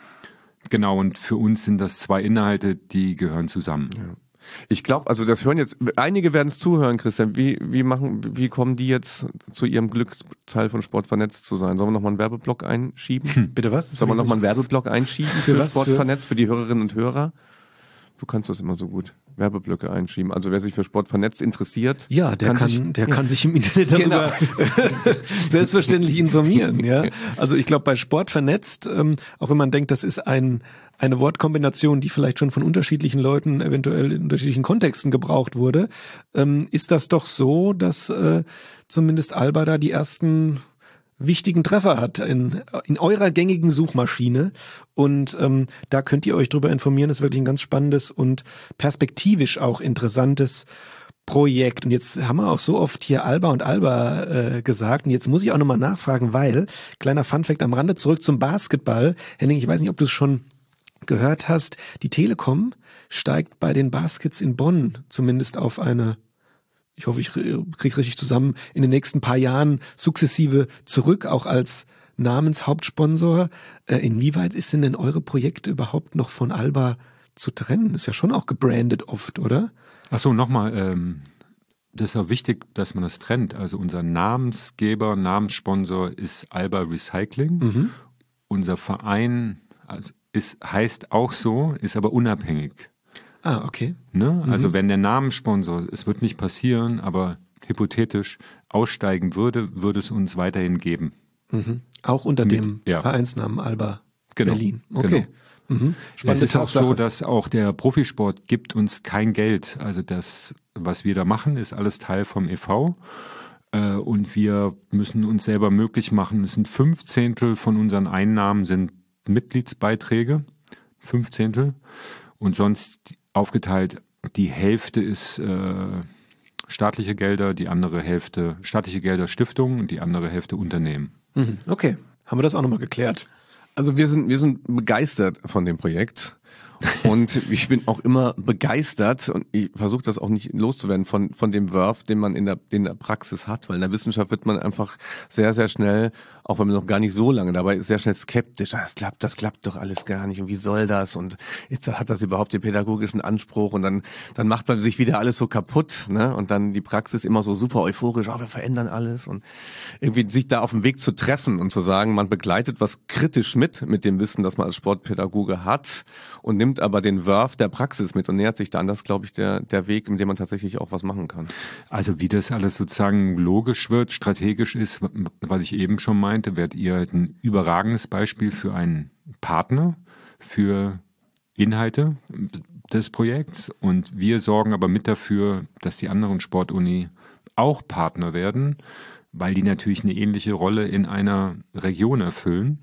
genau, und für uns sind das zwei Inhalte, die gehören zusammen. Ja. Ich glaube, also das hören jetzt, einige werden es zuhören, Christian. Wie, wie machen, wie kommen die jetzt zu ihrem Glück, Teil von Sport vernetzt zu sein? Sollen wir nochmal einen Werbeblock einschieben? Hm. Bitte was? Das Sollen wir hab ich nochmal einen nicht- Werbeblock einschieben Für für, was? Sport Für- vernetzt, für die Hörerinnen und Hörer? Du kannst das immer so gut. Werbeblöcke einschieben. Also wer sich für Sport vernetzt interessiert, Ja, der kann, sich, der kann sich im Internet darüber selbstverständlich informieren. Ja, also ich glaube bei Sport vernetzt, ähm, auch wenn man denkt, das ist ein eine Wortkombination, die vielleicht schon von unterschiedlichen Leuten eventuell in unterschiedlichen Kontexten gebraucht wurde, ähm, ist das doch so, dass äh, zumindest Alba da die ersten wichtigen Treffer hat in, in eurer gängigen Suchmaschine. Und ähm, da könnt ihr euch drüber informieren. Das ist wirklich ein ganz spannendes und perspektivisch auch interessantes Projekt. Und jetzt haben wir auch so oft hier Alba und Alba äh, gesagt. Und jetzt muss ich auch nochmal nachfragen, weil, kleiner Funfact am Rande, zurück zum Basketball. Henning, ich weiß nicht, ob du es schon gehört hast, die Telekom steigt bei den Baskets in Bonn zumindest auf eine, ich hoffe, ich krieg's richtig zusammen, in den nächsten paar Jahren sukzessive zurück, auch als Namenshauptsponsor. Äh, inwieweit ist denn, denn eure Projekte überhaupt noch von Alba zu trennen? Ist ja schon auch gebrandet oft, oder? Ach so, nochmal, ähm, das ist auch wichtig, dass man das trennt. Also unser Namensgeber, Namenssponsor ist Alba Recycling. Mhm. Unser Verein also ist, heißt auch so, ist aber unabhängig. Ah, okay. Ne? Also Mhm. wenn der Namenssponsor, es wird nicht passieren, aber hypothetisch aussteigen würde, würde es uns weiterhin geben. Mhm. Auch unter Mit- dem ja. Vereinsnamen Alba Genau, Berlin. Okay. Mhm. Es Spannende ist auch so, Tatsache. dass auch der Profisport gibt uns kein Geld. Also das, was wir da machen, ist alles Teil vom E V. Äh, Und wir müssen uns selber möglich machen. Es sind fünf Zehntel von unseren Einnahmen sind Mitgliedsbeiträge. Fünf Zehntel. Und sonst aufgeteilt, die Hälfte ist äh, staatliche Gelder, die andere Hälfte staatliche Gelder Stiftungen und die andere Hälfte Unternehmen. Mhm. Okay. Haben wir das auch nochmal geklärt? Also wir sind, wir sind begeistert von dem Projekt. Und ich bin auch immer begeistert und ich versuche das auch nicht loszuwerden von von dem Wurf, den man in der in der Praxis hat, weil in der Wissenschaft wird man einfach sehr sehr schnell, auch wenn man noch gar nicht so lange dabei ist, sehr schnell skeptisch. Das klappt, das klappt doch alles gar nicht und wie soll das und ist, hat das überhaupt den pädagogischen Anspruch und dann dann macht man sich wieder alles so kaputt, ne? Und dann die Praxis immer so super euphorisch, oh, wir verändern alles und irgendwie sich da auf dem Weg zu treffen und zu sagen, man begleitet was kritisch mit mit dem Wissen, das man als Sportpädagoge hat und nimmt aber den Wurf der Praxis mit und nähert sich dann, das ist, glaube ich, der, der Weg, mit dem man tatsächlich auch was machen kann. Also wie das alles sozusagen logisch wird, strategisch ist, was ich eben schon meinte, werdet ihr ein überragendes Beispiel für einen Partner, für Inhalte des Projekts und wir sorgen aber mit dafür, dass die anderen Sportuni auch Partner werden, weil die natürlich eine ähnliche Rolle in einer Region erfüllen.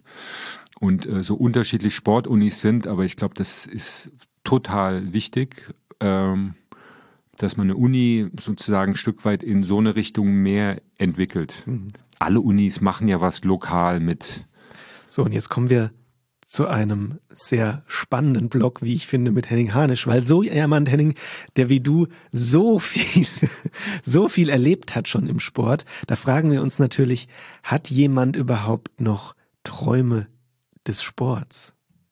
Und äh, so unterschiedlich Sportunis sind, aber ich glaube, das ist total wichtig, ähm, dass man eine Uni sozusagen ein Stück weit in so eine Richtung mehr entwickelt. Mhm. Alle Unis machen ja was lokal mit. So, und jetzt kommen wir zu einem sehr spannenden Blog, wie ich finde, mit Henning Hanisch, weil so jemand, Henning, der wie du so viel, so viel erlebt hat schon im Sport, da fragen wir uns natürlich, hat jemand überhaupt noch Träume des Sports?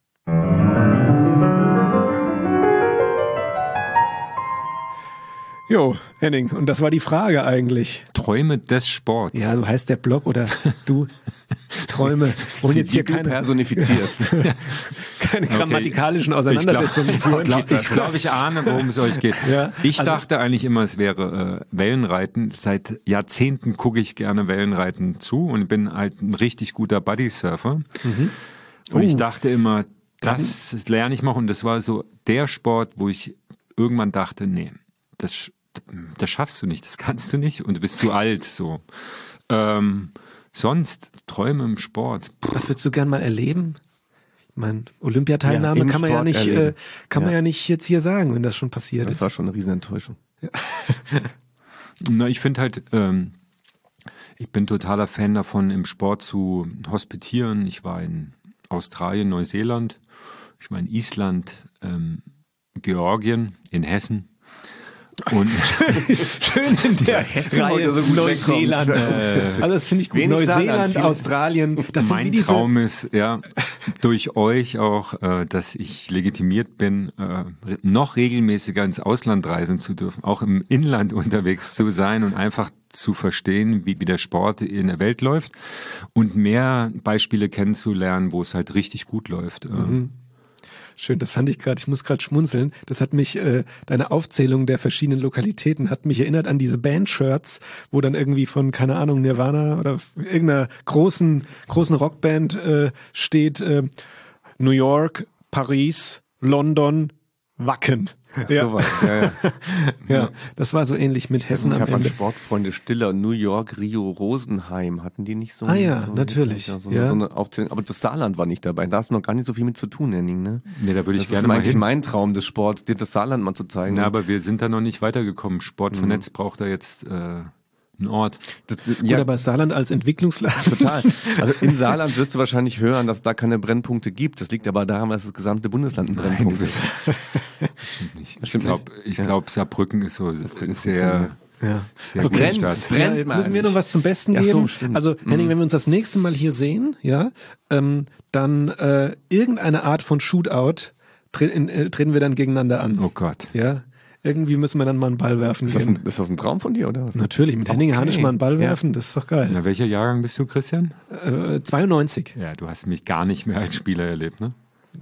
Jo, Henning, und das war die Frage eigentlich. Träume des Sports. Ja, so heißt der Blog oder du Träume. Und jetzt hier die du keine, personifizierst. keine grammatikalischen Auseinandersetzungen. Ich glaube, ich, glaub, ich, glaub, ich ahne, worum es euch geht. Ja, ich also, dachte eigentlich immer, es wäre äh, Wellenreiten. Seit Jahrzehnten gucke ich gerne Wellenreiten zu und bin halt ein richtig guter Buddy-Surfer. Mhm. Und oh. ich dachte immer, das, das lerne ich mal. Und das war so der Sport, wo ich irgendwann dachte, nee, das, das schaffst du nicht, das kannst du nicht und du bist zu alt. So. Ähm, sonst Träume im Sport. Pff. Was würdest du gern mal erleben? mein Olympiateilnahme Ja, kann man ja Sport nicht, erleben. äh, kann man Ja. ja nicht jetzt hier sagen, wenn das schon passiert Das ist. war schon eine Riesenenttäuschung. Na, ich finde halt, ähm, ich bin totaler Fan davon, im Sport zu hospitieren. Ich war in Australien, Neuseeland, ich war in Island, ähm, Georgien, in Hessen. Und Schön in der Hessen Reihe heute so gut Neuseeland. wegkommt. Äh, also das finde ich gut. Wenig Saarland, Neuseeland, viel- Australien. Das sind wie mein diese, Traum ist, ja, durch euch auch, äh, dass ich legitimiert bin, äh, re- noch regelmäßiger ins Ausland reisen zu dürfen, auch im Inland unterwegs zu sein und einfach zu verstehen, wie, wie der Sport in der Welt läuft und mehr Beispiele kennenzulernen, wo es halt richtig gut läuft. Mhm. Schön, das fand ich gerade, ich muss gerade schmunzeln. Das hat mich, äh, deine Aufzählung der verschiedenen Lokalitäten hat mich erinnert an diese Band-Shirts, wo dann irgendwie von, keine Ahnung, Nirvana oder irgendeiner großen, großen Rockband äh, steht äh, New York, Paris, London, Wacken. Ja. Sowas, ja, ja. Ja, das war so ähnlich mit Hessen Ich am habe an Ende. Sportfreunde Stiller, New York, Rio, Rosenheim. Hatten die nicht so Ah ja, so natürlich, Ja, so, ja. Eine, so eine Aufzählung. Aber das Saarland war nicht dabei. Da hast du noch gar nicht so viel mit zu tun, Henning. Ne? Nee, da würde ich Das gerne ist mal eigentlich hin. mein Traum des Sports, dir das Saarland mal zu zeigen. Na, aber wir sind da noch nicht weitergekommen. Sport vernetzt braucht da jetzt äh, einen Ort. das, Gut, ja, aber Saarland als Entwicklungsland. total. Also im Saarland wirst du wahrscheinlich hören, dass es da keine Brennpunkte gibt. Das liegt aber daran, dass das gesamte Bundesland ein Brennpunkt ist. Stimmt nicht. Ich Stimmt glaube, nicht. ich Ja. glaub, Saarbrücken ist so sehr, funktioniert. Ja. sehr Also gute brennt, Stadt. es brennt. Ja, jetzt müssen wir meine noch was zum Besten Ja, geben. so, stimmt. Also Henning, wenn wir uns das nächste Mal hier sehen, ja, ähm, dann äh, irgendeine Art von Shootout tre in, äh, treten wir dann gegeneinander an. Oh Gott. Ja, irgendwie müssen wir dann mal einen Ball werfen. Ist das, gehen. ein, ist das ein Traum von dir, oder? Natürlich, mit Henning Okay. Hanisch mal einen Ball Ja. werfen, das ist doch geil. Na, welcher Jahrgang bist du, Christian? Äh, zweiundneunzig. Ja, du hast mich gar nicht mehr als Spieler erlebt, ne?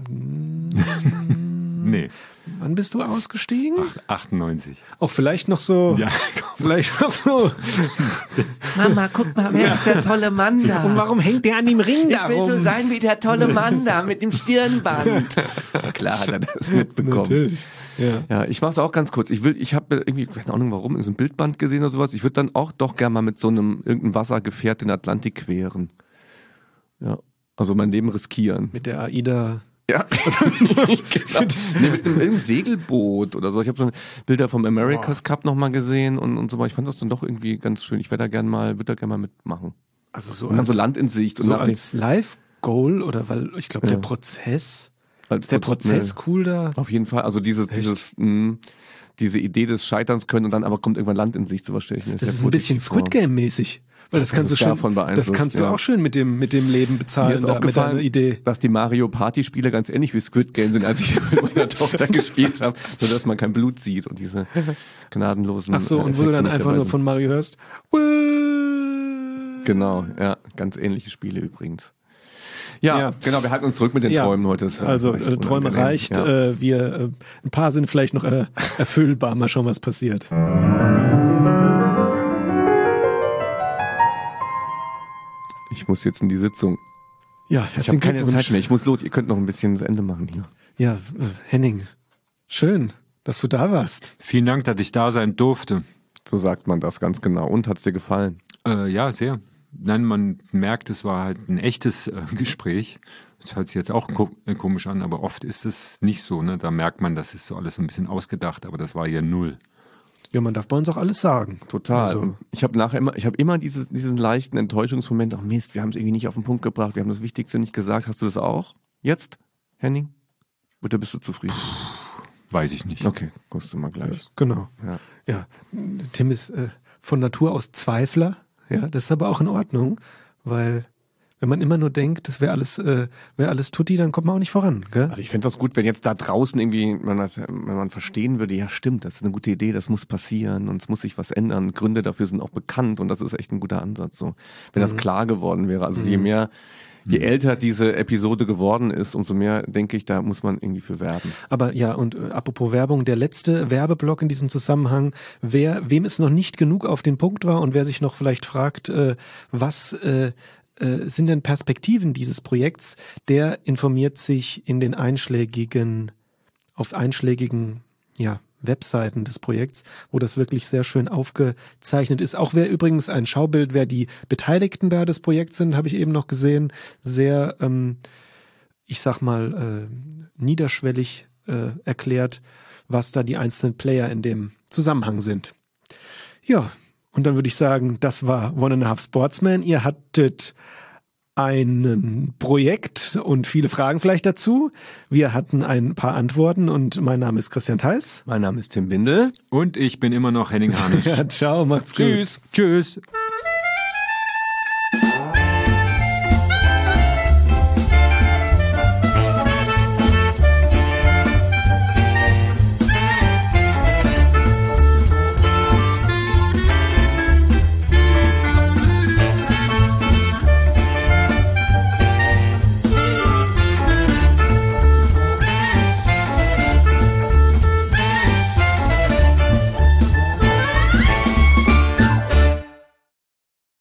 nee, Wann bist du ausgestiegen? ach, achtundneunzig. Auch vielleicht noch so, Ja, vielleicht noch so. Mama, guck mal, wer ist der tolle Mann da? Und warum hängt der an dem Ring da Ich will so rum? sein wie der tolle Mann da mit dem Stirnband. Klar hat er das mitbekommen. Natürlich. Ja. Ja, ich mach's auch ganz kurz. Ich will, ich habe irgendwie, keine Ahnung warum, so ein Bildband gesehen oder sowas. Ich würde dann auch doch gerne mal mit so einem irgendeinem Wassergefährt den Atlantik queren. Ja, also mein Leben riskieren. Mit der AIDA. Ja, genau. Nee, mit einem irgendeinem Segelboot oder so. Ich habe so Bilder vom America's Cup nochmal gesehen und, und so. Ich fand das dann doch irgendwie ganz schön. Ich werde da gerne mal, würde da gerne mal mitmachen. Also so Und dann als, so Land in Sicht. Und so nach als Live-Goal oder weil ich glaube, der Ja. Prozess, als ist der Proz- Prozess nee. cool da? Auf jeden Fall. Also dieses, dieses, mh, diese Idee des Scheiterns können und dann aber kommt irgendwann Land in Sicht, sowas stelle ich mir Das sehr ist ein bisschen positiv vor. Squid Game mäßig. Weil das Das kannst du ist schön, davon das beeinflusst, kannst du ja. auch schön mit dem, mit dem Leben Mir bezahlen, ist da, mit aufgefallen, deiner Idee. dass die Mario Party Spiele ganz ähnlich wie Squid Game sind, als ich mit meiner Tochter gespielt habe, so dass man kein Blut sieht und diese gnadenlosen Ach so, und wo Effekte du dann nicht einfach dabei nur sind. von Mario hörst. Genau, ja, ganz ähnliche Spiele übrigens. Ja, Ja. genau, wir halten uns zurück mit den Ja. Träumen heute. Das ist ja Also echt äh, Träume unangenehm. reicht. Ja. Äh, wir äh, ein paar sind vielleicht noch äh, erfüllbar. Mal schauen, was passiert. Ich muss jetzt in die Sitzung. Ja, Ich habe herzlichen keine Glückwunsch. Zeit mehr. Ich muss los. Ihr könnt noch ein bisschen das Ende machen hier. Ja, äh, Henning, schön, dass du da warst. Vielen Dank, dass ich da sein durfte. So sagt man das ganz genau. Und hat's dir gefallen? Äh, ja, sehr. Nein, man merkt, es war halt ein echtes äh, Gespräch. Das hört sich jetzt auch ko äh, komisch an, aber oft ist es nicht so. Ne? Da merkt man, das ist so alles so ein bisschen ausgedacht, aber das war ja null. Ja, man darf bei uns auch alles sagen. Total. Also- Und ich habe nachher immer, ich habe immer dieses, diesen leichten Enttäuschungsmoment. Ach Mist, wir haben es irgendwie nicht auf den Punkt gebracht. Wir haben das Wichtigste nicht gesagt. Hast du das auch? Jetzt, Henning? Oder bist du zufrieden? Weiß ich nicht. Okay, guckst du mal gleich. Genau. Ja. Ja, Tim ist äh, von Natur aus Zweifler. Ja, das ist aber auch in Ordnung, weil wenn man immer nur denkt, das wäre alles, äh, wäre alles tutti, dann kommt man auch nicht voran. Gell? Also ich fände das gut, wenn jetzt da draußen irgendwie, man das, wenn man verstehen würde, ja stimmt, das ist eine gute Idee, das muss passieren und es muss sich was ändern. Gründe dafür sind auch bekannt und das ist echt ein guter Ansatz. So, wenn das klar geworden wäre. Also je mehr, je älter diese Episode geworden ist, umso mehr denke ich, da muss man irgendwie für werben. Aber ja, und äh, apropos Werbung, der letzte Werbeblock in diesem Zusammenhang, wer, wem es noch nicht genug auf den Punkt war und wer sich noch vielleicht fragt, äh, was äh, äh, sind denn Perspektiven dieses Projekts, der informiert sich in den einschlägigen, auf einschlägigen, ja, Webseiten des Projekts, wo das wirklich sehr schön aufgezeichnet ist. Auch wer übrigens ein Schaubild, wer die Beteiligten da des Projekts sind, habe ich eben noch gesehen, sehr ähm, ich sag mal, äh, niederschwellig äh, erklärt, was da die einzelnen Player in dem Zusammenhang sind. Ja, und dann würde ich sagen, das war One and a Half Sportsman. Ihr hattet ein Projekt und viele Fragen vielleicht dazu. Wir hatten ein paar Antworten und mein Name ist Christian Theis. Mein Name ist Tim Bindel. Und ich bin immer noch Henning Harnisch. Ja, ciao, macht's gut. Tschüss. Tschüss.